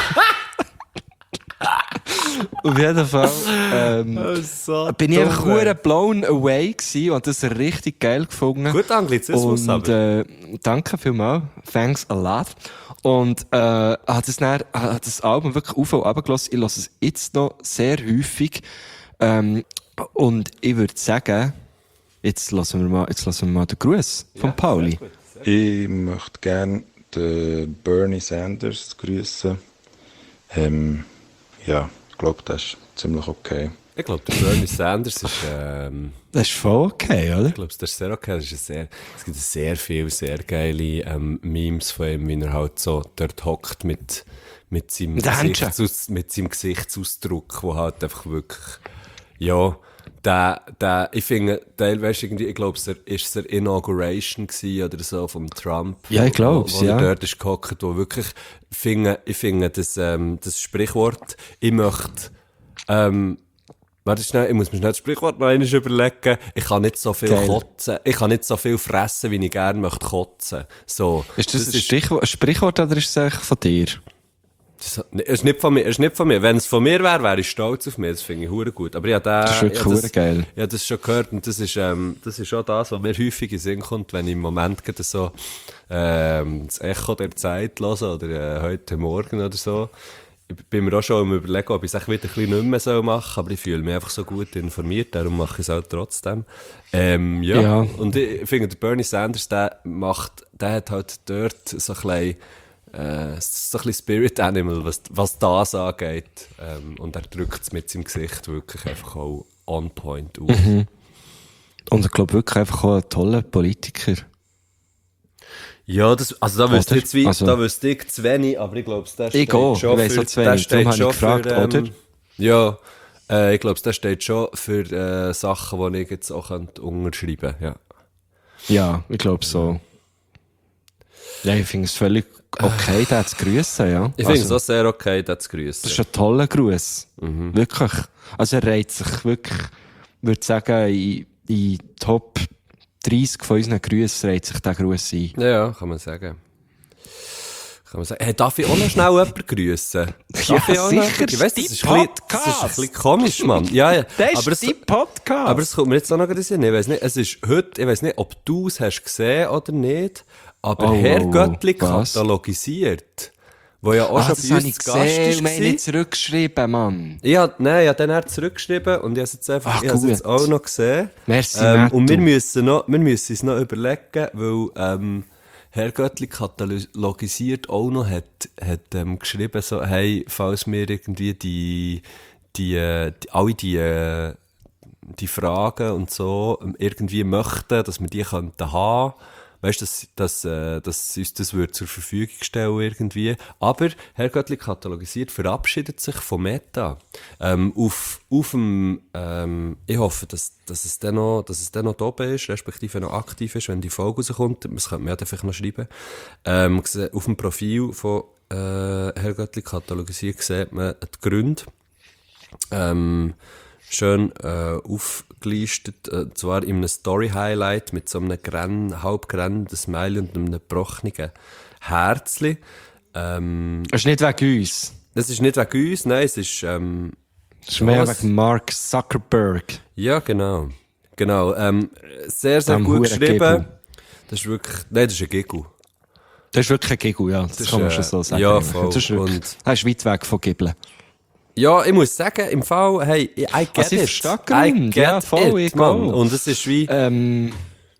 auf jeden Fall ähm, so bin ich dumm, einfach ey. hure blown away gewesen und das richtig geil gefunden. Gut Anglizismus, Und aber. äh, danke vielmals. Thanks a lot. Und äh, hat das, dann, hat das Album wirklich auf und runter gelassen. Ich höre es jetzt noch sehr häufig. Ähm, und ich würde sagen, jetzt lassen wir mal, jetzt lassen wir mal den Gruß von Pauli. Ich möchte gerne den Bernie Sanders grüßen. Ähm, ja, ich glaube, das ist ziemlich okay. Ich glaube, der Bernie Sanders ist, ähm, Das ist voll okay, oder? ich glaube, das ist sehr okay. Das ist ein sehr, es gibt sehr viele, sehr geile ähm, Memes von ihm, wie er halt so dort hockt mit, mit, seinem Mit den Händchen. Gesichtsaus, mit seinem Gesichtsausdruck, wo halt einfach wirklich, ja, der, der, ich finde, teilweise irgendwie, ich glaube, es war es der Inauguration gewesen oder so vom Trump. Ja, ich glaub's, wo, wo ja. er dort ist gehockt, wo wirklich, ich finde, ich finde das, ähm, das Sprichwort, ich möchte, ähm, warte schnell, ich muss mir schnell das Sprichwort noch einmal überlegen. Ich kann nicht so viel Geil. kotzen. Ich kann nicht so viel fressen, wie ich gerne möchte kotzen. So. Ist das, ein, Stichwort, ein Sprichwort oder ist es eigentlich von dir? Das das ist nicht von mir. Das ist nicht von mir. Wenn es von mir wäre, wäre ich stolz auf mich. Das finde ich hure gut. Aber ja, der, Das ist wirklich ja, hure geil. Ja, das schon gehört. Und das ist, ähm, das ist auch das, was mir häufig in den Sinn kommt, wenn ich im Moment gerade so, ähm, das Echo der Zeit höre oder äh, heute Morgen oder so. ich bin mir auch schon am Überlegen, ob ich es echt wieder ein bisschen nicht mehr so machen soll, aber ich fühle mich einfach so gut informiert, darum mache ich es auch trotzdem. Ähm, ja. Ja. Und ich finde, der Bernie Sanders, der macht, der hat halt dort so ein bisschen, äh, so ein bisschen Spirit Animal, was, was das angeht. Ähm, und er drückt es mit seinem Gesicht wirklich einfach auch on point aus. Mhm. Und ich glaube wirklich einfach auch ein toller Politiker. Ja, das, also da wüsste ich jetzt wie, Also- da wüsste ich zu wenig, aber ich glaube, der steht Ich auch, schon ich weiss für, auch zu wenig, der darum steht habe ich schon gefragt, für, ähm, oder? Ja, äh, ich glaube, der steht schon für äh, Sachen, die ich jetzt auch könnte unterschreiben könnte, ja. Ja, ich glaube so. Ja, ich finde es völlig okay, den zu grüßen, ja. Ich finde es Also, auch sehr okay, das zu grüßen. das ist ein toller Gruß. Mhm. Wirklich. Also er reiht sich wirklich, würde sagen, in, in Top dreißig von unseren Grüßen reiht sich der Gruß ein. Ja, ja, kann man sagen. Kann man sagen. Hey, darf ich auch noch schnell jemanden grüßen? Darf Ja, ich auch noch? sicher, Ich weiss, das dein ist, ein bisschen, das ist ein Podcast. bisschen komisch, Mann. Ja, ja. Das aber ist es, dein Podcast. aber es kommt mir jetzt auch noch gerade in den Sinn. Ich weiss nicht, es ist heute, ich weiss nicht, ob du es hast gesehen oder nicht, aber Oh, Herr oh, oh. Göttli Was? katalogisiert, wo ja auch ah, schon das bei habe uns ich zu Gast gesehen, ist. wir haben nicht zurückgeschrieben, Mann. Ich hab, nein, ich habe dann zurückgeschrieben und ich habe es jetzt einfach, Ach, ich habe es jetzt gut. auch noch gesehen. Merci, ähm, Mattu. und wir müssen noch, wir müssen es noch überlegen, weil, ähm, Herr Göttli katalogisiert auch noch hat, hat ähm, geschrieben, so, hey, falls wir irgendwie die, die, äh, die alle die, äh, die Fragen und so ähm, irgendwie möchten, dass wir die könnten haben. Weißt du, dass, dass, äh, dass uns das würde zur Verfügung stellen irgendwie. Aber Herr Göttli katalogisiert verabschiedet sich von Meta. Ähm, auf, auf dem, ähm, ich hoffe, dass, dass, es dann noch, dass es dann noch da oben ist, respektive noch aktiv ist, wenn die Folge rauskommt. Das könnte man ja dann vielleicht noch schreiben. Ähm, auf dem Profil von äh, Herr Göttli katalogisiert sieht man die Gründe. Ähm, schön äh, aufgelistet, äh, zwar in einem Story-Highlight mit so einem grenn, halbgrennenden Smiley und einem gebrochenen Herzli. Ähm, Das ist nicht wegen uns. das ist nicht wegen uns, nein, es ist... Ähm, Das ist mehr was? wegen Mark Zuckerberg. Ja, genau. Genau. Ähm, sehr, sehr Dem gut Huren geschrieben. Giggle. Das ist wirklich... Nein, das ist ein Giggle. Das ist wirklich ein Giggle, ja. Das, Das kann man ist, schon so äh, sagen. ja, voll. Das ist, wirklich, Und- das ist weit weg von Gibbeln. Ja, ich muss sagen, im Fall, hey, I get Also ich it. verstehe I Gründe. get Ja, voll, it, ich Mann. auch. Und es ist wie... Ähm,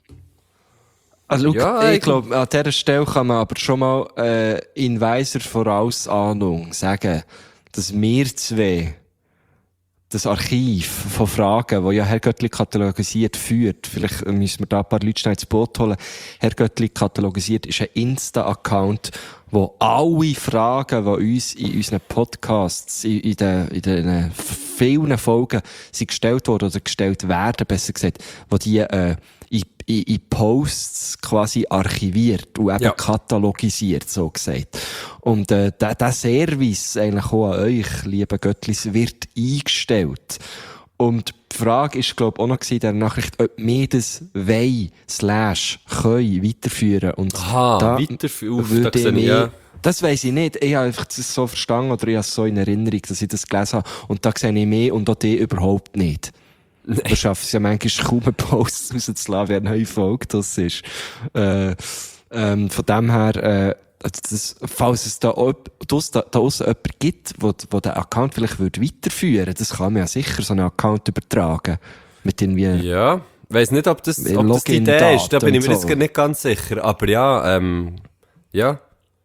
also, schau, Ja, ich ich- glaube, an dieser Stelle kann man aber schon mal äh, in weiser Vorausahnung sagen, dass wir zwei das Archiv von Fragen, das ja Herr Göttli katalogisiert führt, vielleicht müssen wir da ein paar Leute schnell ins Boot holen. Herr Göttli katalogisiert ist ein Insta-Account, wo alle Fragen, die uns in unseren Podcasts, in, in den, in den vielen Folgen sind gestellt worden oder gestellt werden, besser gesagt, wo die äh, in, in, in Posts quasi archiviert und eben Ja. katalogisiert, so gesagt. Und äh, der, der Service eigentlich auch an euch, liebe Göttlis, wird eingestellt. Und die Frage ist, glaube ich, auch noch in der Nachricht, ob wir das wollen, slash, können, weiterführen. Und Aha, da weiterführen. Uff, würde da sehe ich, mich- ja. Das weiss ich nicht. Ich habe einfach das so verstanden oder ich habe es so in Erinnerung, dass ich das gelesen habe. Und da sehe ich mehr und auch die überhaupt nicht. Wir schaffen es ja manchmal kaum einen Post rauszulassen, wie eine neue Folge das ist. Äh, ähm, von dem her, äh, das, falls es da, ob, das, da, da aussen jemanden gibt, wo, wo den Account vielleicht würde weiterführen, das kann man ja sicher so einen Account übertragen. Mit irgendwie, Ja, ich weiss nicht, ob das, Mit ob das die Idee Login-Daten ist, da bin ich mir und jetzt so. nicht ganz sicher. Aber ja, ähm, ja.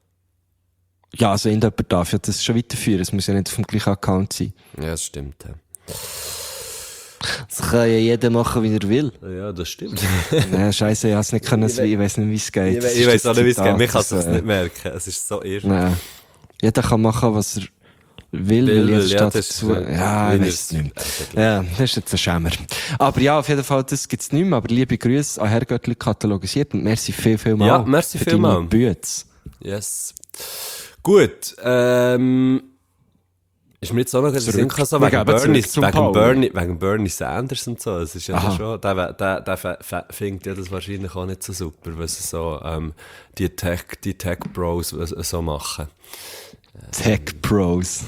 ja, also irgendjemand darf ja das schon weiterführen. Es muss ja nicht auf dem gleichen Account sein. Ja, das stimmt. Ja, Das kann ja jeder machen, wie er will. ja das stimmt. Nein, scheiße, ich, has nicht können, ich, ich weiss nicht, wie es geht. ich Das we- ist ich weiss das auch nicht, wie es geht. Zitat, Mir kann das, es äh, nicht merken. Es ist so irre. Nein. Jeder kann machen, was er will, Will, weil jeder will, ja, steht das ist, dazu. äh, Ja, ich wie weiss es nicht mehr. Ja, das ist jetzt ein Schämer. Aber ja, auf jeden Fall, das gibt's nicht mehr. Aber liebe Grüße an Herr Göttli katalogisiert und merci viel, viel mal. Ja, merci für vielmal. deine Bütze. Yes. Gut, ähm, ist mir jetzt auch noch ein Zurück. Sinn gekommen, so Wir wegen, geben Bernie, zurück zum wegen, Paul. Bernie, wegen Bernie Sanders und so. Es ist ja Aha. schon, der, der, der f- f- findet ja das wahrscheinlich auch nicht so super, was so, ähm, die Tech, die Tech Bros so so machen. Tech Bros.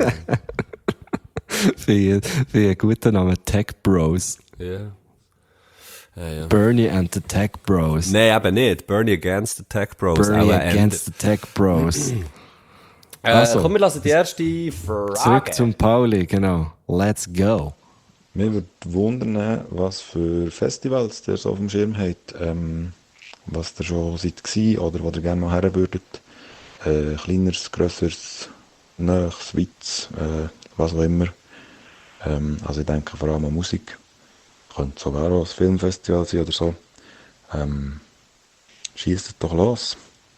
Für einen guten Namen, Tech Bros. Ja. Ja, ja. Bernie and the Tech Bros. Nein, eben nicht. Bernie against the Tech Bros. Bernie Aber against the Tech Bros. Äh, Also, komm, wir lassen die erste Frage. zurück zum Pauli, genau. Let's go. Mir würde wundern, was für Festivals der so auf dem Schirm hat, ähm, was der schon seid gsi oder wo ihr gerne mal her würdet. Äh, kleineres, grösseres, nächstes, weites, äh, was auch immer. Ähm, also ich denke vor allem an Musik. Könnte sogar auch ein Filmfestival sein oder so. Ähm, Schiesst doch los.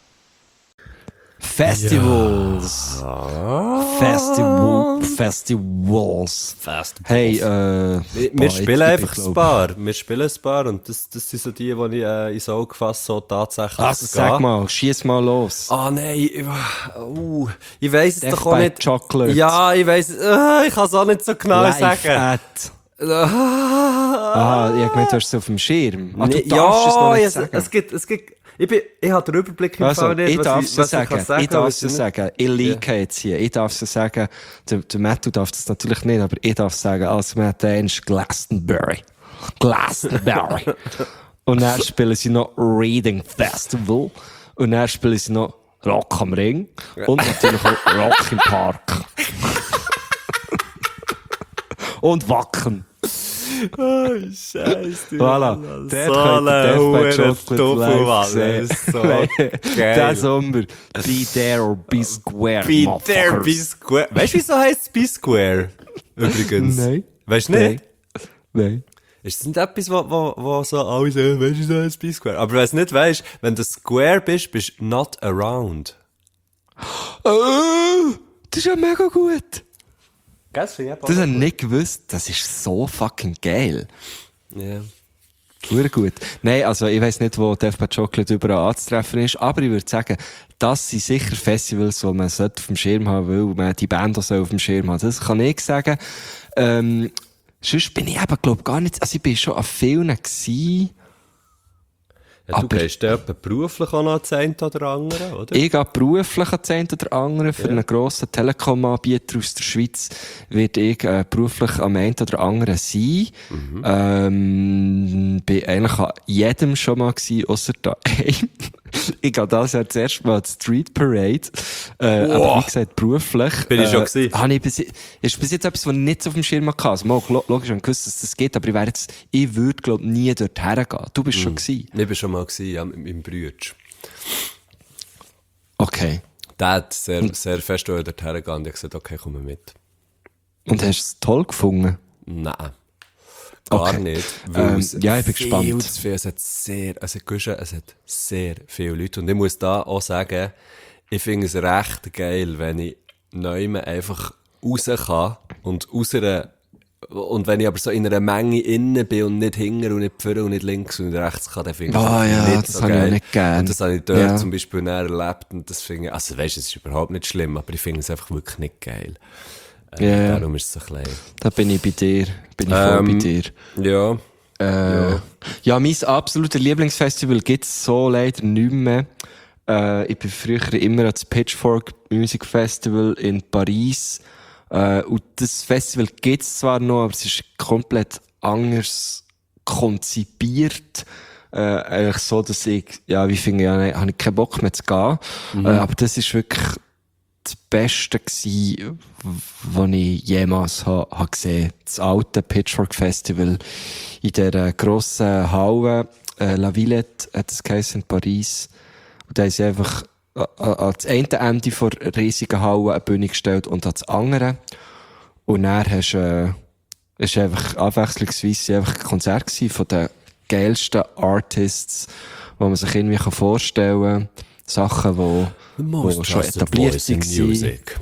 Festivals. Festival, Festivals. Festivals. Hey, äh, Wir, boah, wir ich- spielen ich einfach glaub- ein paar. Wir spielen ein paar und das, das sind so die, die ich äh, ins Auge fasse, so tatsächlich Also sag mal, schieß mal los. Ah nein, ich, uh, ich weiss es Death doch auch by nicht. Chocolate. Ja, ich weiss es, äh, ich kann es auch nicht so genau Live sagen. at. Ah, Ah, ich meine, du hast es auf dem Schirm. Ah, du Nee, darfst es noch nicht es, sagen. es gibt, es gibt, ich bin, ich habe den Überblick im Also, Fall nicht, ich was darf ich, es was sagen. kann sagen, Ich darf was es nicht- sagen. Ich liege jetzt hier. Ich darf es sagen. Der, der Matthew darf das natürlich nicht, aber ich darf es sagen. Also, wir haben Glastonbury. Glastonbury. Und dann spielen sie noch Reading Festival. Und dann spielen sie noch Rock am Ring. Und natürlich auch Rock im Park. Und Wacken. Oh, Scheiße. Voilà. So Dort könnt ihr Death by Chocolate live sehen. So Der geil. Sommer. Be there or be square. Be there, motherfuckers. be square. Weißt du, wieso heisst es be square? Übrigens. Nein. Weißt du nicht? Nein. Ist das nicht etwas, wo, wo, wo so alle sagen, weißt du, so heisst be square? Aber wenn du es nicht weißt, wenn du square bist, bist du not around. Oh, das ist ja mega gut. Das finde ich Das habe ich nicht gewusst. Das ist so fucking geil. Ja. Sehr gut. Nein, also ich weiss nicht, wo Death by Chocolate überall anzutreffen ist, aber ich würde sagen, das sind sicher Festivals, die man sollte auf dem Schirm haben, weil man die Band auch so auf dem Schirm haben. Das kann ich sagen. Ähm, sonst bin ich eben, glaub gar nicht, also ich bin schon an vielen gewesen. Ja, du Aber- gehst da etwa beruflich auch noch das eine oder andere, oder? Ich gehe beruflich an den einen oder anderen. Für einen grossen Telekom-Anbieter aus der Schweiz werde ich äh, beruflich am einen oder anderen sein. Ähm, bin eigentlich an jedem schon mal gewesen, ausser da einem. Ich gehe das Jahr das erste Mal an die Street Parade. Äh, aber wie gesagt, beruflich. Bin ich schon äh, gewesen. habe ich bis, ist bis jetzt etwas, was ich nicht so auf dem Schirm hatte. Also, mal, lo- logisch, ich habe gewusst, dass das geht, aber ich wäre jetzt, ich würde, glaub, nie dort hergehen. Du bist schon gewesen. Ich war schon mal gewesen, ja, mit meinem Bruder. Okay. Der hat sehr, sehr fest dort hergegangen und ich gesagt, okay, komm mit. Und hast du es toll gefunden? Nein. Gar Okay. nicht. Ähm, es ja, ich bin viel gespannt. Zu viel, es hat sehr, also Guschen, es hat sehr viele Leute. Und ich muss da auch sagen, ich finde es recht geil, wenn ich neu einfach raus kann und aus einer, und wenn ich aber so in einer Menge innen bin und nicht hinten und nicht vorne und nicht links und nicht rechts kann, dann finde ich Ah, es ja, nicht das so habe ich auch geil. nicht gern. Und das habe ich dort Ja. zum Beispiel näher erlebt und das finde ich, also weisst, es ist überhaupt nicht schlimm, aber ich finde es einfach wirklich nicht geil. Äh, Ja. Darum ist es ein bisschen... Da bin ich bei dir. Bin ich voll Ähm, bei dir. Ja. Äh, ja. mein absolutes Lieblingsfestival gibt's so leider nicht mehr. Äh, ich bin früher immer an das Pitchfork Music Festival in Paris. Äh, und das Festival gibt's zwar noch, aber es ist komplett anders konzipiert. Äh, eigentlich so, dass ich, ja, wie finde, ja, habe ich keinen Bock mehr zu gehen. Äh, aber das ist wirklich das Beste gsi, was ich jemals ha, ha gesehen. Das alte Pitchfork Festival in der äh, grossen Halle, äh, La Villette, hat es geheißen, in Paris. Und da haben sie einfach äh, an das eine Ende vor riesigen Halle eine Bühne gestellt und an das andere. Und dann hast du, äh, ist einfach abwechslungsweise einfach ein Konzert gewesen von den geilsten Artists, die man sich irgendwie kann vorstellen kann. Sachen, die wo schon etabliert voice in waren. music.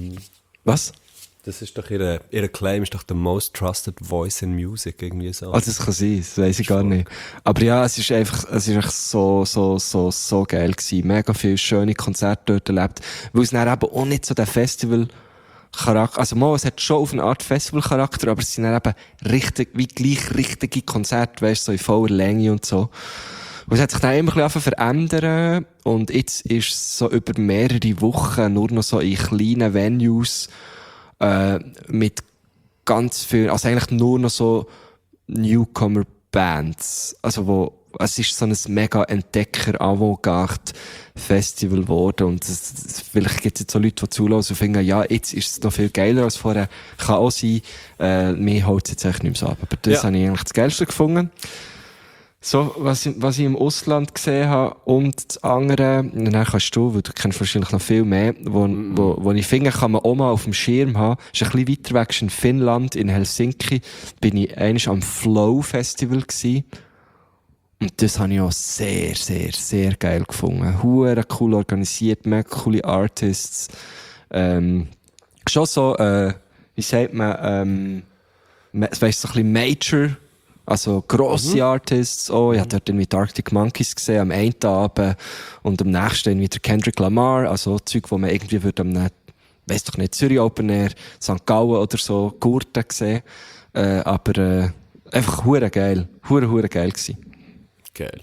Was? Das ist doch ihre, ihre Claim ist doch the most trusted voice in music, irgendwie so. Ah, das kann sein, das weiss ich gar nicht. Aber ja, es ist einfach, es ist einfach so, so, so, so geil gewesen. Mega viele schöne Konzerte dort erlebt. Weil es dann eben auch nicht so der Festival-Charakter, also mal, es hat schon auf eine Art Festival-Charakter, aber es sind dann eben richtig, wie gleich richtige Konzerte, weißt du, so in voller Länge und so. Und es hat sich dann immer ein bisschen verändern und jetzt ist es so über mehrere Wochen nur noch so in kleinen Venues, äh, mit ganz viel, also eigentlich nur noch so Newcomer-Bands, also wo es ist so ein mega Entdecker-Avantgarde-Festival geworden. Und es, es, vielleicht gibt es jetzt so Leute, die zulassen und finden, ja, jetzt ist es noch viel geiler als vorher. Kann auch sein, äh, mir holt es jetzt echt nicht mehr so ab. Aber das Ja. habe ich eigentlich das Geilste gefunden. So, was, ich- was ich im Ausland gesehen habe und das andere, und dann kannst du, weil du kennst wahrscheinlich noch viel mehr, wo, wo, wo ich finde, kann man auch mal auf dem Schirm haben, ist ein bisschen weiter weg, ist in Finnland, in Helsinki, bin ich einmal am Flow Festival gsi. Und das habe ich auch sehr, sehr, sehr geil gefunden. Hure cool organisiert, mega coole Artists. Ähm, schon so, äh, wie sagt man, ähm, ma- weißt du, so ein bisschen Major, also grosse Artists. Oh, ich habe dort irgendwie die Arctic Monkeys gesehen am einen Abend und am nächsten irgendwie der Kendrick Lamar, also Zeug, wo man irgendwie würde am, weiss doch nicht, Zürich Open Air, Sankt Gallen oder so, Gurten gesehen. Äh, aber äh, einfach hure geil, hure hure geil gsi. Geil.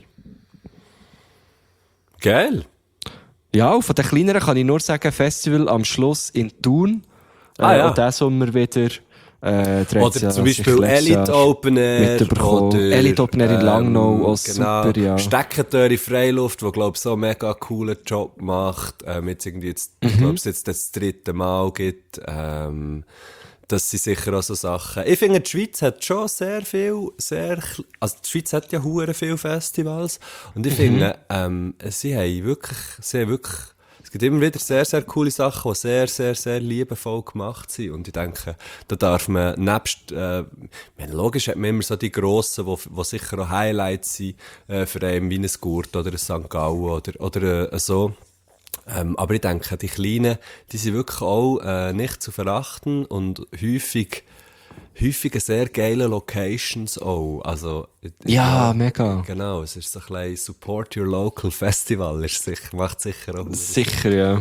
Geil. Ja, und von den kleineren kann ich nur sagen, Festival am Schluss in Thun. Ah, äh, ja. Und diesen Sommer wieder. Äh, der hat's Oder ja zum sicher Beispiel letztes Elite Jahr Open Air. mitbekommen. Oder, Elite Open Air in Langnau, auch genau, super, ja. Steckentür in Freiluft, wo, glaub ich, so einen mega coolen Job macht. Ähm, jetzt irgendwie jetzt, Mhm. ich glaube, es jetzt das dritte Mal gibt. Ähm, das sind sicher auch so Sachen. Ich finde, die Schweiz hat schon sehr viel, sehr, chl- also die Schweiz hat ja hure viele Festivals. Und ich Mhm. finde, ähm, sie haben wirklich, sie haben wirklich, es gibt immer wieder sehr, sehr coole Sachen, die sehr, sehr, sehr liebevoll gemacht sind. Und ich denke, da darf man nebst, äh, ich meine, logisch hat man immer so die grossen, wo, wo sicher auch Highlights sind, äh, für einen wie ein Gurt oder ein Sankt Gallen oder, oder äh, so. Ähm, aber ich denke, die Kleinen, die sind wirklich auch äh, nicht zu verachten und häufig, häufig in sehr geile Locations auch. Also, Ja, mega. Genau, es ist so ein bisschen Support Your Local Festival, ist sicher, macht sicher auch. Sicher, ja.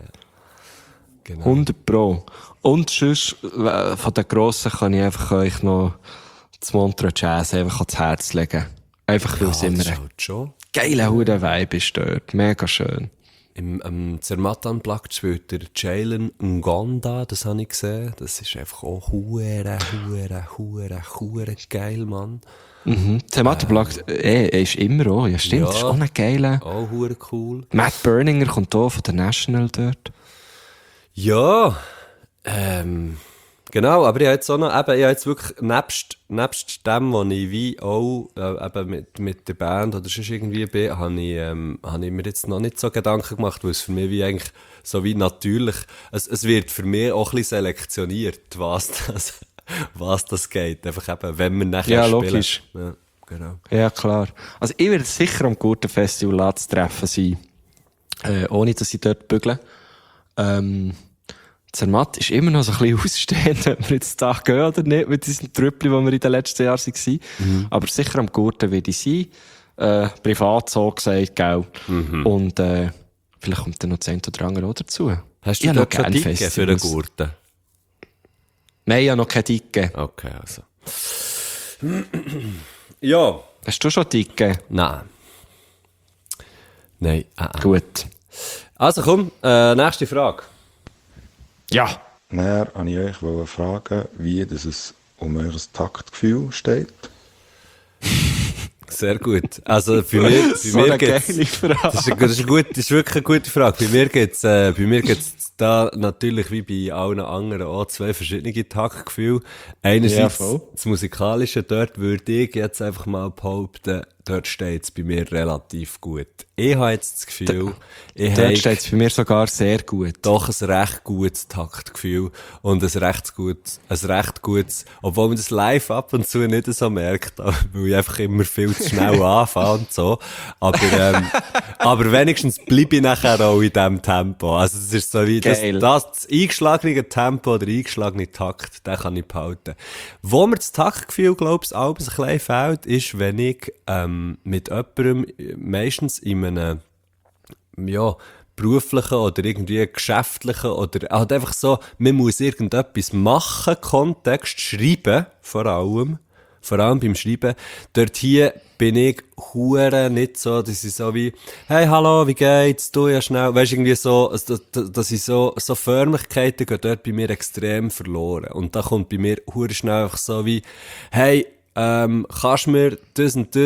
Genau. hundert Pro. Und sonst, äh, von den Grossen kann ich einfach euch noch das Montreux Jazz einfach ans Herz legen. Einfach, weil es Ja, immer das ist ein halt schon. geiler hure Vibe ist dort. Mega schön. Im ähm, Zermatt Unplugged spielt der Jalen Ngonda, das habe ich gesehen. Das ist einfach auch hure, hure, hure, hure geil, Mann. Mhm. Thematenblock, äh, er ist immer auch. Ja, stimmt. Ja. Das ist auch ein geiler. Auch hure cool. Matt Berninger kommt auch von der National dort. Ja, ähm, genau, aber ich habe jetzt auch noch, eben, ich habe jetzt wirklich, nebst, nebst dem, was ich wie auch, äh, eben mit, mit der Band oder sonst irgendwie bin, habe ich, ähm, habe ich mir jetzt noch nicht so Gedanken gemacht, weil es für mich wie eigentlich so wie natürlich, es, es wird für mich auch ein bisschen selektioniert, was das, was das geht. Einfach eben, wenn wir nachher Ja, spielen. logisch. Ja, genau. Ja, klar. Also ich werde sicher am Gurtenfestival anzutreffen sein. Äh, ohne, dass ich dort bügle. Ähm, Zermatt ist immer noch so ein bisschen ausstehend, ob wir jetzt da gehen oder nicht, mit diesen Trüppchen, die wir in den letzten Jahren waren. Mhm. Aber sicher am Gurten werde ich sein. Äh, privat so gesagt, gell. Mhm. Und äh, vielleicht kommt dann noch das eine oder andere auch dazu. Hast du Ich habe dort schon gerne Ticket für den Festivals. Gurten? Nein, ich habe noch kein Ticket. Okay, also. Ja. Hast du schon Ticket? Nein. Nein, äh, äh. Gut. Also komm, äh, nächste Frage. Ja. Dann wollte ich euch wollte fragen, wie das es um euer Taktgefühl steht. Sehr gut. Also bei mir, bei So mir eine gibt's, geile Frage. das ist, eine, das, ist eine gute, das ist wirklich eine gute Frage. Bei mir gibt's, äh, bei mir gibt's da natürlich wie bei allen anderen auch zwei verschiedene Taktgefühle. Einerseits Ja, voll. das Musikalische, dort würde ich jetzt einfach mal behaupten, dort steht's bei mir relativ gut. Ich habe jetzt das Gefühl, ich Dort habe steht es bei mir sogar sehr gut. doch ein recht gutes Taktgefühl und ein recht gutes, ein recht gutes, obwohl man das live ab und zu nicht so merkt, weil ich einfach immer viel zu schnell anfange und so. Aber, ähm, aber wenigstens bleibe ich nachher auch in diesem Tempo. Also das ist so wie, das, Geil. das, das eingeschlagene Tempo oder eingeschlagene Takt, den kann ich behalten. Wo mir das Taktgefühl, glaube ich, auch ein bisschen fehlt, ist, wenn ich ähm, mit jemandem, meistens in einem, ja, beruflichen oder irgendwie geschäftlichen oder halt einfach so, man muss irgendetwas machen, Kontext, schreiben vor allem, vor allem beim Schreiben. Dort hier bin ich hure nicht so, dass ich so wie, hey, hallo, wie geht's, du ja schnell, weisst irgendwie so, dass, dass ich so, so Förmlichkeiten gehen dort bei mir extrem verloren. Und da kommt bei mir hure schnell einfach so wie, hey, ähm, kannst du mir das und das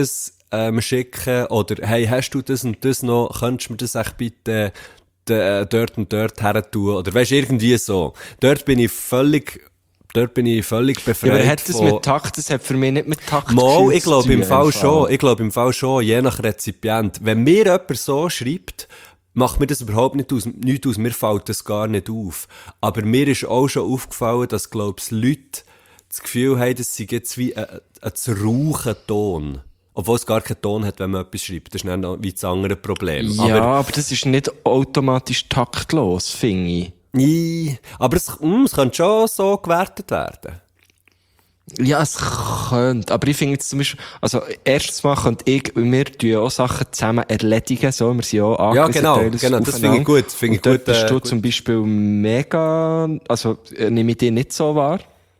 ähm, schicken oder hey, hast du das und das noch, könntest du mir das echt bitte äh, dort und dort her tun oder weisst, irgendwie so. Dort bin ich völlig, dort bin ich völlig befreit. Ja, aber hat das von... mit Takt, das hat für mich nicht mit Takt Mal, ich glaube im Fall Fall. schon, ich glaube im Fall schon, je nach Rezipient. Wenn mir jemand so schreibt, macht mir das überhaupt nicht aus, nichts aus, mir fällt das gar nicht auf. Aber mir ist auch schon aufgefallen, dass, glaube ich, Leute das Gefühl haben, dass sie jetzt wie ein, ein zu rauchen Ton. Obwohl es gar keinen Ton hat, wenn man etwas schreibt. Das ist dann noch wie das andere Problem. Ja, aber, aber das ist nicht automatisch taktlos, finde ich. nee, aber es, mm, es könnte schon so gewertet werden. Ja, es könnte. Aber ich finde jetzt zum Beispiel, also, erstens mal könnte ich, wir tun ja auch Sachen zusammen erledigen, so. Wir sind ja auch Ja, angewiesen, genau, teilweise genau, das finde ich aufeinander. gut, finde ich Und dort gut, bist äh, du gut. zum Beispiel mega, also, äh, nehme ich dich nicht so wahr.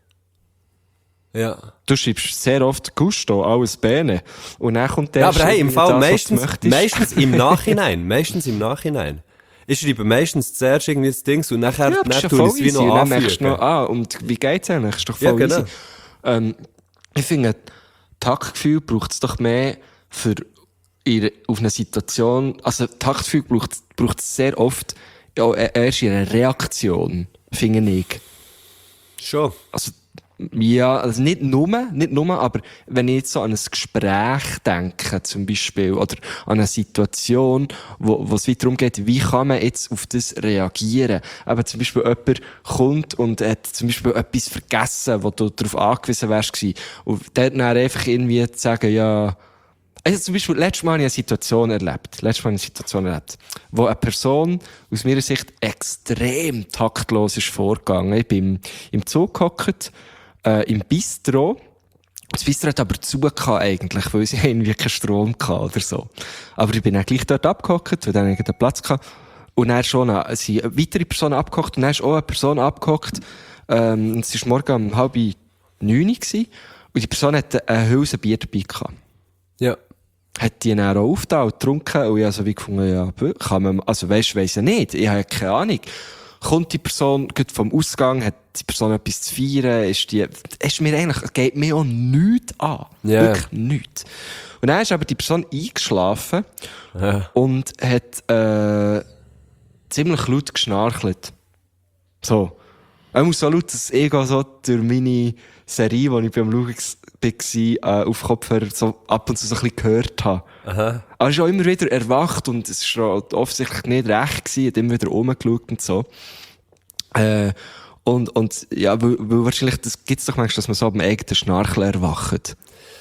Ja. Du schreibst sehr oft Gusto, alles Bene. Und dann kommt der Ja, aber hey, im Fall das, meistens, was du möchtest. meistens im Nachhinein. Meistens im Nachhinein. Ich schreibe meistens zuerst irgendwie das Ding und nachher, Ja, aber dann ist ja tue ich voll es wie easy. noch Und dann merkst du anfügen. noch, ah, und wie geht's eigentlich? Ist doch voll Ja, genau. easy. Ähm, ich finde, Taktgefühl braucht es doch mehr für ihre, auf eine Situation, also Taktgefühl braucht braucht es sehr oft ja, erst in einer Reaktion, finde ich. Schon. Also, ja, also nicht nur, nicht nur, aber wenn ich jetzt so an ein Gespräch denke, zum Beispiel, oder an eine Situation, wo, wo es wieder darum geht, wie kann man jetzt auf das reagieren? Aber zum Beispiel jemand kommt und hat zum Beispiel etwas vergessen, wo du darauf angewiesen wärst gewesen. Und dort dann einfach irgendwie zu sagen, ja, also zum Beispiel, letztes Mal habe ich eine Situation erlebt, letztes Mal habe ich eine Situation erlebt, wo eine Person aus meiner Sicht extrem taktlos ist vorgegangen. Ich bin im, im Zug gehockt, äh, im Bistro. Das Bistro hat aber zu gehabt eigentlich, weil sie irgendwie keinen Strom hatten oder so. Aber ich bin dann gleich dort abgehockt, weil dann irgendeinen Platz gehabt. Und dann schon eine, sind weitere Personen abgehockt und dann ist auch eine Person abgehockt. Ähm, es war morgen um halb neun gewesen, und die Person hatte eine Hülse Bier dabei gehabt. Ja. Hat die dann auch aufgetan und getrunken und ich habe so wie gefunden, ja, kann man, also weisst, weiss ja nicht, ich habe ja keine Ahnung. Kommt die Person gut vom Ausgang, hat die Person etwas zu feiern, ist die, ist mir eigentlich, es geht mir auch nichts an. Ja. Wirklich nichts. Und dann ist aber die Person eingeschlafen Ja. und hat, äh, ziemlich laut geschnarchelt. So. Er muss so laut, dass ich auch so durch meine Serie, die ich beim Schauen war, äh, auf Kopfhörer so ab und zu so ein bisschen gehört habe. Aha. Aber er ist auch immer wieder erwacht und es war offensichtlich nicht recht gewesen, hat immer wieder rumgeschaut und so. Äh, und, und, ja, weil, weil wahrscheinlich, das gibt's doch manchmal, dass man so am eigenen Schnarchen erwacht.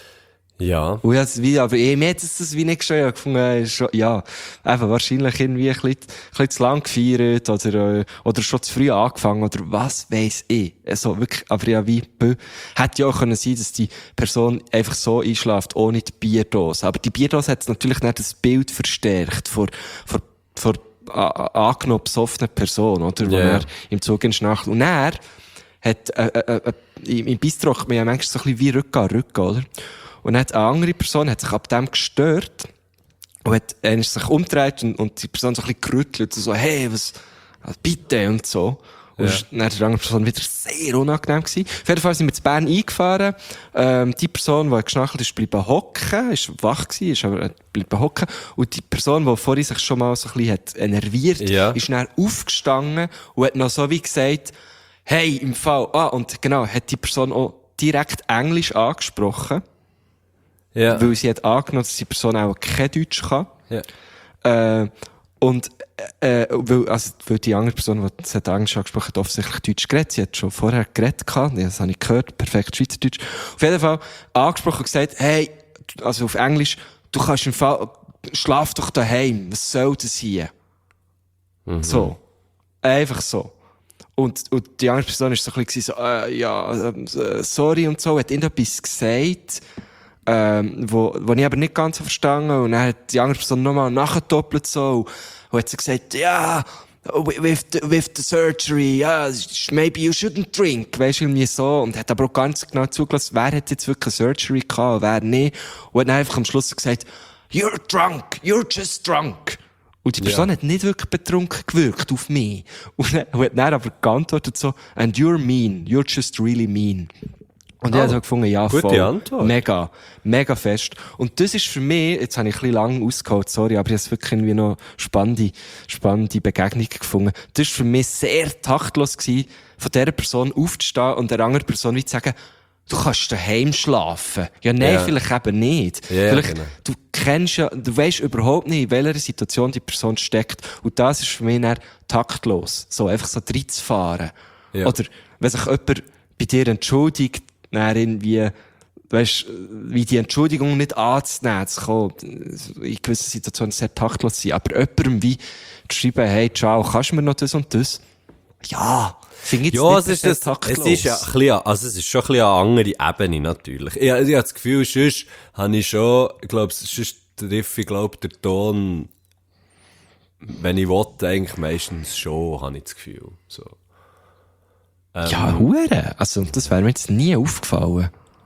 Ja. Und ja, das wie, aber eh, mir hat es das wie nicht geschehen. Ich habe gefunden, äh, schon, ja, einfach wahrscheinlich irgendwie ein bisschen, ein bisschen zu lang gefeiert oder, äh, oder schon zu früh angefangen oder was weiss ich. Also wirklich, aber ja, wie, bö, hätte ja auch können sein, dass die Person einfach so einschläft, ohne die Bierdose. Aber die Bierdose hat natürlich nicht das Bild verstärkt vor, vor, vor, a- angenommen besoffenen Person, oder? Wo Ja. er im Zug in Nacht. Und er hat, äh, äh, äh, im im Bistro hat man ja manchmal so ein bisschen wie Rücken an Rücken, oder? Und dann hat eine andere Person hat sich ab dem gestört und hat äh, sich umgedreht und, und die Person so ein bisschen gerüttelt und so, hey, was, was bitte und so. Und Ja. ja. Dann war die andere Person wieder sehr unangenehm gewesen. Auf jeden Fall sind wir zu Bern eingefahren. Ähm, die Person, die geschnarchelt ist, bleiben hocken, ist wach gewesen, ist aber bleiben hocken. Und die Person, die vorhin sich schon mal so ein bisschen hat enerviert, Ja. ist dann aufgestanden und hat noch so wie gesagt, hey, im Fall, ah, und genau, hat die Person auch direkt Englisch angesprochen. Ja. Weil sie hat angenommen, dass die Person auch kein Deutsch kann. Ja. Äh, und, äh, weil, also, weil die andere Person, die das hat Englisch angesprochen hat, offensichtlich Deutsch geredet. Sie hat schon vorher geredet gehabt. Das habe ich gehört. Perfekt Schweizerdeutsch. Auf jeden Fall angesprochen und gesagt, hey, also auf Englisch, du kannst im Fall, schlaf doch daheim. Was soll das hier? Mhm. So. Einfach so. Und, und die andere Person ist so ein bisschen so, äh, ja, äh, sorry und so, hat irgendetwas gesagt, ähm, wo, wo ich aber nicht ganz so verstanden habe. Und dann hat die andere Person nochmal nachgedoppelt so, und hat sie gesagt, ja, with the, with the surgery, ja, maybe you shouldn't drink, weisst du, irgendwie so. Und hat aber auch ganz genau zugelassen, wer hat jetzt wirklich eine Surgery gehabt, wer nicht. Und hat dann einfach am Schluss gesagt, you're drunk, you're just drunk. Und die Person Ja. hat nicht wirklich betrunken gewirkt auf mich. Und dann, und hat dann aber geantwortet so, and you're mean, you're just really mean. Und ich Oh, habe so gefunden, ja, gute voll. Antwort. Mega, mega fest. Und das ist für mich, jetzt habe ich ein bisschen lang ausgeholt, sorry, aber ich habe es wirklich irgendwie noch spannende, spannende Begegnung gefunden. Das war für mich sehr taktlos gewesen, von dieser Person aufzustehen und der anderen Person wie zu sagen, du kannst daheim schlafen. Ja, nein, Ja. vielleicht eben nicht. Ja, vielleicht, genau. du kennst ja, du weisst überhaupt nicht, in welcher Situation die Person steckt. Und das ist für mich dann taktlos. So, einfach so reinzufahren. Ja. Oder, wenn sich jemand bei dir entschuldigt, dann irgendwie, weisst, wie die Entschuldigung nicht anzunehmen, zu kommen, in gewissen Situationen sehr taktlos sein. Aber jemandem wie zu schreiben, hey, ciao, kannst du mir noch das und das? Ja, finde ich jetzt Ja, nicht es ist, sehr das, es taktlos. ist ja ein bisschen, also es ist schon ein bisschen eine andere Ebene, natürlich. Ich, ich habe das Gefühl, sonst habe ich schon, ich glaube, sonst treffe ich, glaube der Ton, wenn ich will, eigentlich meistens schon, habe ich das Gefühl, so. Ähm, Ja, hure. Also, das wäre mir jetzt nie aufgefallen.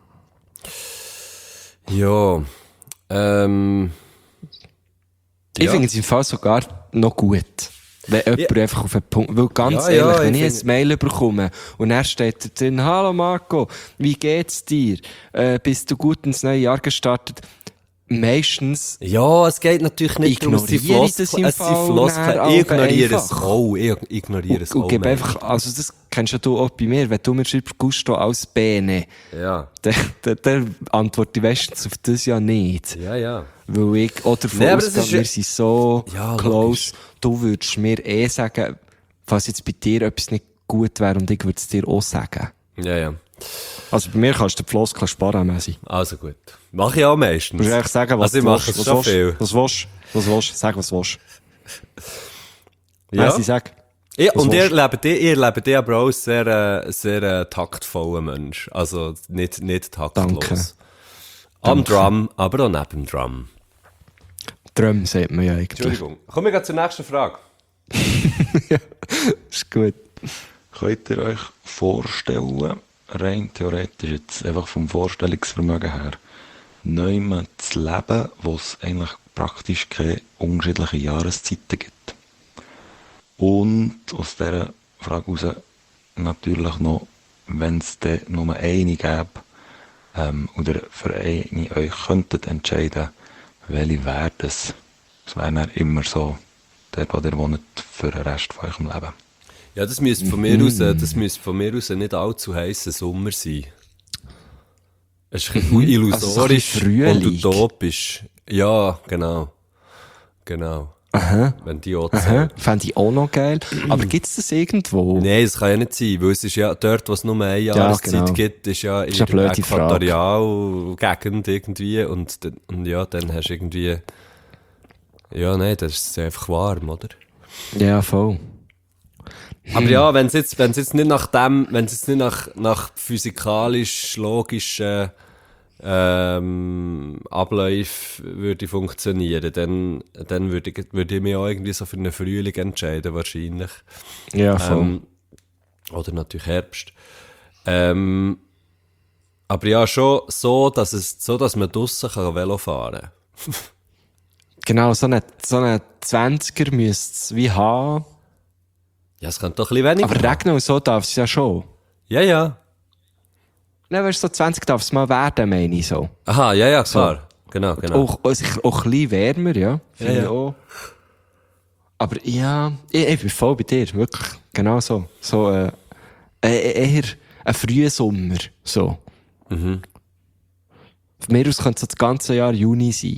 Ja, ähm, Ich Ja. finde es im Fall sogar noch gut. Wenn jemand einfach auf den Punkt, weil ganz Ja, ehrlich, ja, wenn ich, ich ein find- Mail bekomme und er steht da drin, hallo Marco, wie geht's dir? Äh, bist du gut ins neue Jahr gestartet? Meistens, ja, es geht natürlich nicht darum, es sind Ignoriere ich das Floskeln, im es sind Fall Floskeln, nachher ich ignoriere es einfach. auch, ich ignoriere es und, auch. und gebe nein. einfach, also das kennst ja du auch bei mir, wenn du mir schreibst, Gusto aus Bene, Ja, dann, dann, dann antworte ich meistens auf das ja nicht. ja, ja. Weil ich, oder von Nee, aber das ausgehe, ist wir ja- sind so Ja, close, logisch. du würdest mir eh sagen, falls jetzt bei dir etwas nicht gut wäre und ich würde es dir auch sagen. Ja, ja. Also bei mir kannst du den Floskel sparen, Messi. Also gut. Mache ich auch Du meistens. musst eigentlich sagen, was Also ich du mache willst. es Was schon willst. viel. Was willst du? Was willst du? Sag, was du willst. Ja. Messi, sag. Ja, Was und ihr willst du? lebt, ihr, ihr lebt ihr aber auch als sehr, äh, sehr äh, taktvoller Mensch. Also nicht, nicht taktlos. Danke. Am Danke. Drum, aber auch neben dem Drum. Drum sagt man ja eigentlich. Entschuldigung. Kommen wir gleich zur nächsten Frage. Ist gut. Könnt ihr euch vorstellen, rein theoretisch jetzt einfach vom Vorstellungsvermögen her, neuem zu leben, wo es eigentlich praktisch keine unterschiedlichen Jahreszeiten gibt? Und aus dieser Frage heraus natürlich noch, wenn es dann nur eine gäbe, ähm, oder für eine euch könntet entscheiden, welche wäre das? Das wäre dann immer so, dort, wo ihr wohnt, für den Rest von eurem Leben. Ja, das müsste von mir aus, äh, das müsste von mir aus nicht allzu heißer Sommer sein. Es ist ein bisschen illusorisch Also so ein bisschen und Frühling. utopisch. Ja, genau. Genau. Aha. Wenn die auch Aha. zählen. Fände ich auch noch geil. Aber gibt es das irgendwo? Nein, das kann ja nicht sein, weil es ist ja dort, wo es nur eine Jahreszeit genau. gibt, ist ja in ist eine der blöde Frage. Äquatorialgegend irgendwie und, dann- und ja, dann hast du irgendwie, ja, nein, das ist einfach warm, oder? Ja, voll. Aber ja, wenn es jetzt, wenn es jetzt nicht nach dem, wenn es jetzt nicht nach, nach physikalisch logischen ähm, Abläufen würde funktionieren, dann, dann würde ich, würde ich mich auch irgendwie so für einen Frühling entscheiden, wahrscheinlich. Ja, voll. Ähm, oder natürlich Herbst. Ähm, aber ja, schon so, dass es, so, dass man draussen kann Velo fahren kann. Genau, so einen so eine zwanziger müsste es wie haben. Ja, es könnte doch ein bisschen weniger. Aber regnen und so darf es ja schon. Ja, ja. Nein, weißt du, so zwanzig darf es mal werden, meine ich so. Aha, ja, ja, klar. Genau, genau. Auch, auch, sicher auch ein bisschen wärmer, ja. Finde Ja, ich ja. auch. Aber ja, ich, ich bin voll bei dir, wirklich. Genau so. So, äh, äh, eher ein früher Sommer, so. Mhm. Von mir aus könnte es so das ganze Jahr Juni sein.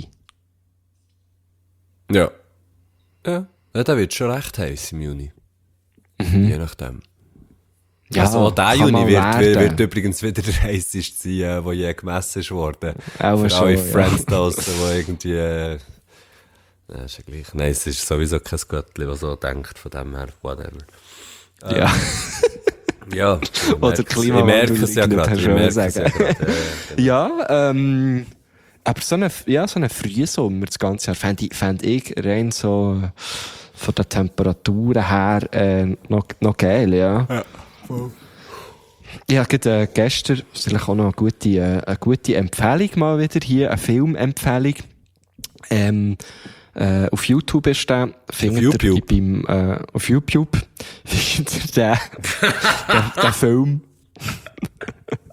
Ja. Ja. Ja, da wird schon recht heiß im Juni. Je nachdem. Ja, also auch der kann Juni mal wird, werden. wird übrigens wieder der heißeste sein, äh, der je gemessen ist worden. Auch Für schon, alle ja. Friends da draussen, die irgendwie... Äh, ja, ist ja gleich. Nein, es ist sowieso kein Göttli, das so denkt, von dem her, whatever. Ja. Ja, ich Oder merke es- ich Klimawandel merke es ja leugnet, gerade. hast Ich du merke wollen es ja sagen. gerade. Ja, ja, Ja, ähm, aber so einen, ja, so einen Frühsommer das ganze Jahr fände ich, fänd ich rein so äh, von den Temperaturen her äh, noch, noch geil, ja. Ja, ich habe gerade, äh, gestern vielleicht auch noch eine gute, äh, eine gute Empfehlung mal wieder hier, eine Filmempfehlung. Ähm, äh, auf YouTube ist der, findet ihr YouTube? beim, äh, auf YouTube findet ihr den, den, den Film.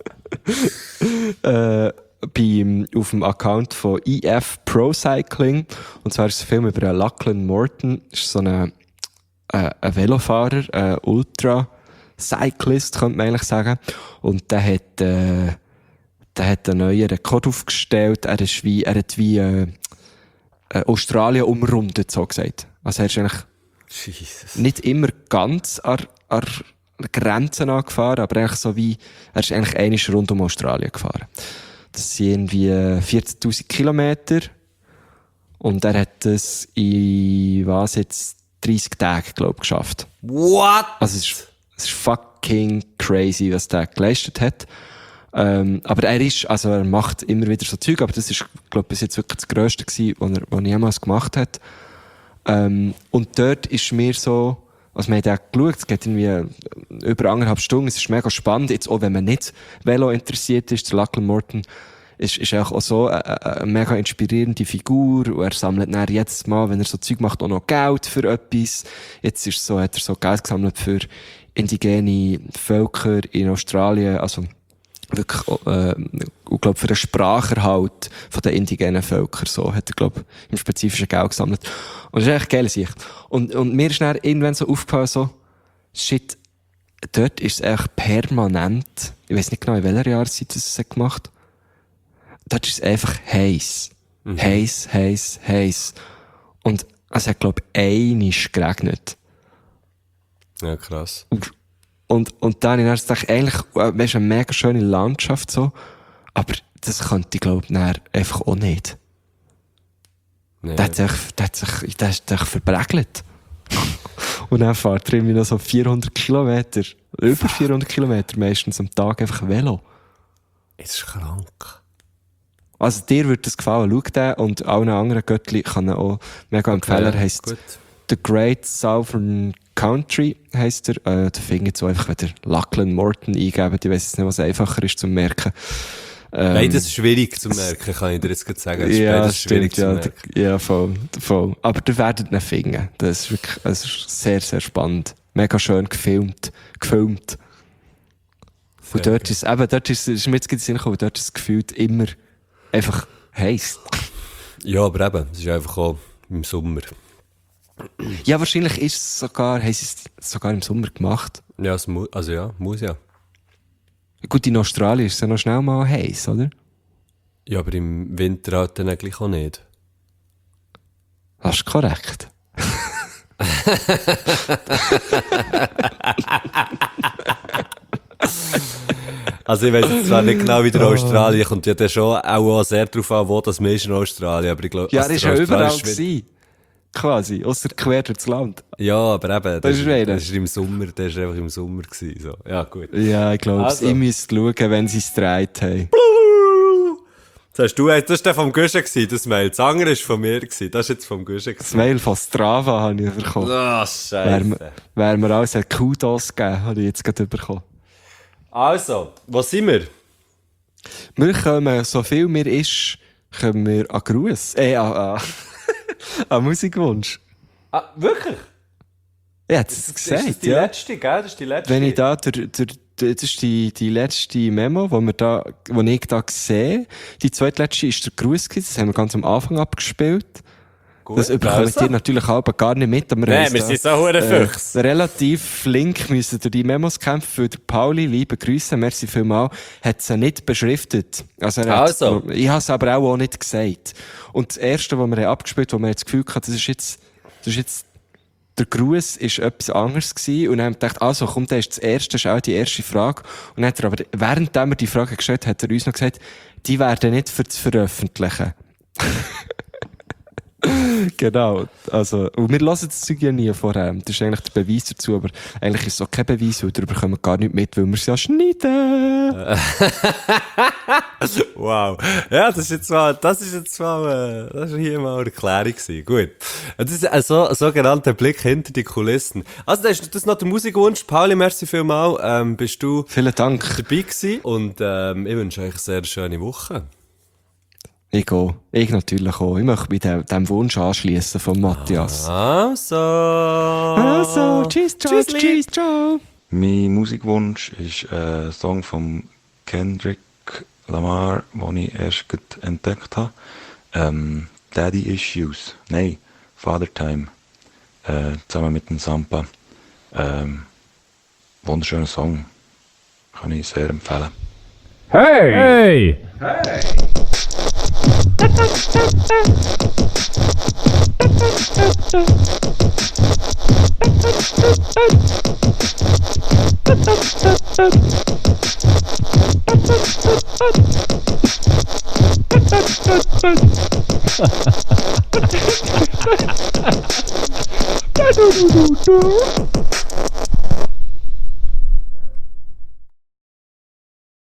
äh, beim, auf dem Account von E F Pro Cycling. Und zwar ist es ein Film über einen Lachlan Morton. Das ist so ein, äh, ein Velofahrer, ein Ultra-Cyclist, könnte man eigentlich sagen. Und der hat, äh, der hat einen neuen Rekord aufgestellt. Er, ist wie, er hat wie äh, äh, Australien umrundet, so gesagt. Also er ist eigentlich Jesus. nicht immer ganz an, an Grenzen angefahren, aber eigentlich so wie, er ist eigentlich einmal rund um Australien gefahren. Das sind irgendwie vierzigtausend Kilometer. Und er hat das in, was jetzt, dreissig Tagen, glaube ich, geschafft. What? Also es ist, es ist fucking crazy, was der geleistet hat. Ähm, aber er ist, also er macht immer wieder so Zeug, aber das ist, glaube ich, bis jetzt wirklich das Grösste gewesen, was er, was er jemals gemacht hat. Ähm, und dort ist mir so, also wir haben auch geschaut, es geht irgendwie über anderthalb Stunden, es ist mega spannend, jetzt auch wenn man nicht Velo interessiert ist, der Lachlan Morton ist, ist auch so eine, eine mega inspirierende Figur und er sammelt dann jetzt mal, wenn er so Zeug macht, auch noch Geld für etwas. Jetzt ist so, hat er so Geld gesammelt für indigene Völker in Australien, also wirklich, äh, ich glaube, für den Spracherhalt von den indigenen Völkern, so, hat er, glaube im Spezifischen Geld gesammelt. Und das ist echt geil, Sicht. Und, und mir ist dann irgendwann so aufgefallen, so, shit, dort ist es echt permanent, ich weiss nicht genau, in welcher Jahreszeit das es gemacht hat, dort ist es einfach heiß. Mhm. Heiß, heiß, heiß. Und es hat, glaube ich, einmal geregnet. Ja, krass. Und, und, und dann habe ich dann gedacht, eigentlich, weißt du, eine mega schöne Landschaft, so. Aber das könnte ich, glaube ich, dann einfach auch nicht. Nee. Der hat sich, der hat sich, der hat sich verbregelt. Und dann fährt er irgendwie noch so vierhundert Kilometer, über vierhundert Kilometer meistens am Tag einfach Velo. Es ist krank. Also dir würde das gefallen, schau den, und allen anderen Göttli kann er auch mega empfehlen. Okay, Er heisst gut. The Great Southern Country, heisst er. Äh, da findet so einfach, wenn ihr Lachlan Morton eingeben, ich weiss jetzt nicht, was einfacher ist zu merken. Ähm, Nein, das ist schwierig zu merken, kann ich dir jetzt gerade sagen. Das ist ja, beides schwierig stimmt, ja, zu merken. d- ja, voll, voll. Aber ihr werdet ihn finden. Das ist wirklich, das ist sehr, sehr spannend. Mega schön gefilmt, gefilmt. Sehr Und dort gut. ist, eben, dort ist, ist mir jetzt gerade in den Sinn gekommen, dort ist es gefühlt immer einfach heiß. Ja, aber eben, es ist einfach auch im Sommer. Ja, wahrscheinlich ist es sogar, haben sie es sogar im Sommer gemacht. Ja, es mu- also ja, muss ja. Gut, in Australien ist es ja noch schnell mal heiß, oder? Ja, aber im Winter halt dann eigentlich auch nicht. Das ist korrekt. Also ich weiss jetzt zwar nicht genau, wie der Australien kommt ja dann schon auch sehr darauf an, wo das man ist in Australien, aber ich glaube... Ja, also er ist der ja überall australische Win- gewesen. Quasi. Ausser quer durchs Land. Ja, aber eben, das, ist ist, einer. das ist im Sommer, der ist einfach im Sommer gewesen, so. Ja, gut. Ja, ich glaube, Also. ich müsste schauen, wenn sie es gedreht haben. Das hast du, das ist der vom Guschen gewesen, das Mail. Das andere ist von mir gewesen, das ist jetzt vom Guschen Das gewesen. Mail von Strava habe ich bekommen. Ah, Wer, Scheiße. mir- wer mir alles ein Kudos gegeben habe ich jetzt gerade bekommen. Also, wo sind wir? Wir kommen, so viel mir ist, kommen wir an Gruß. Äh, an, an, an Musikwunsch. Ah, wirklich? Ja, das ist Das gesagt, ist die ja. letzte, gell? Das ist die letzte. Wenn ich da, der, der, der, das ist die, die letzte Memo, wo, wir da, wo ich da sehe. Die zweitletzte ist der Gruß gewesen, das haben wir ganz am Anfang abgespielt. Gut, Das bekommt also. ihr natürlich auch gar nicht mit, aber wir Nein, haben wir da, sind so hure Füchse. äh, relativ flink müssen durch die Memos kämpfen. Für den Pauli, liebe Grüße, merci vielmals, hat sie nicht beschriftet. Also, er hat, Also. Ich habe es aber auch, auch nicht gesagt. Und das erste, was wir haben abgespielt, wo wir jetzt das Gefühl hatten, das ist jetzt, das ist jetzt, der Gruß ist etwas anderes gewesen. Und dann haben wir gedacht, also, komm, das ist das erste, das ist auch die erste Frage. Und dann hat er aber, während wir die Frage gestellt hat er uns noch gesagt, die werden nicht für das Veröffentlichen. Genau, also, und wir hören das Zeug ja nie vorher. Das ist eigentlich der Beweis dazu, aber eigentlich ist es auch kein Beweis, weil darüber kommen wir gar nicht mit, weil wir es ja schneiden. Wow. Ja, das ist jetzt mal, das ist jetzt mal, äh, das ist hier mal eine Erklärung gewesen. Gut. Das ist ein so, ein sogenannter Blick hinter die Kulissen. Also, das ist, das ist noch der Musikwunsch. Pauli, merci vielmal. Ähm, bist du Vielen Dank. dabei gewesen und, ähm, ich wünsche euch eine sehr schöne Woche. Ich gehe. Ich natürlich auch. Ich möchte mich dem, dem Wunsch anschließen von Matthias. Also. Also, tschüss, ciao, Tschüssli. tschüss, ciao. Mein Musikwunsch ist ein Song von Kendrick Lamar, den ich erst gerade entdeckt habe. Ähm, Daddy Issues, nein, Father Time, äh, zusammen mit dem Sampa. Ähm, wunderschöner Song, kann ich sehr empfehlen. Hey! Hey!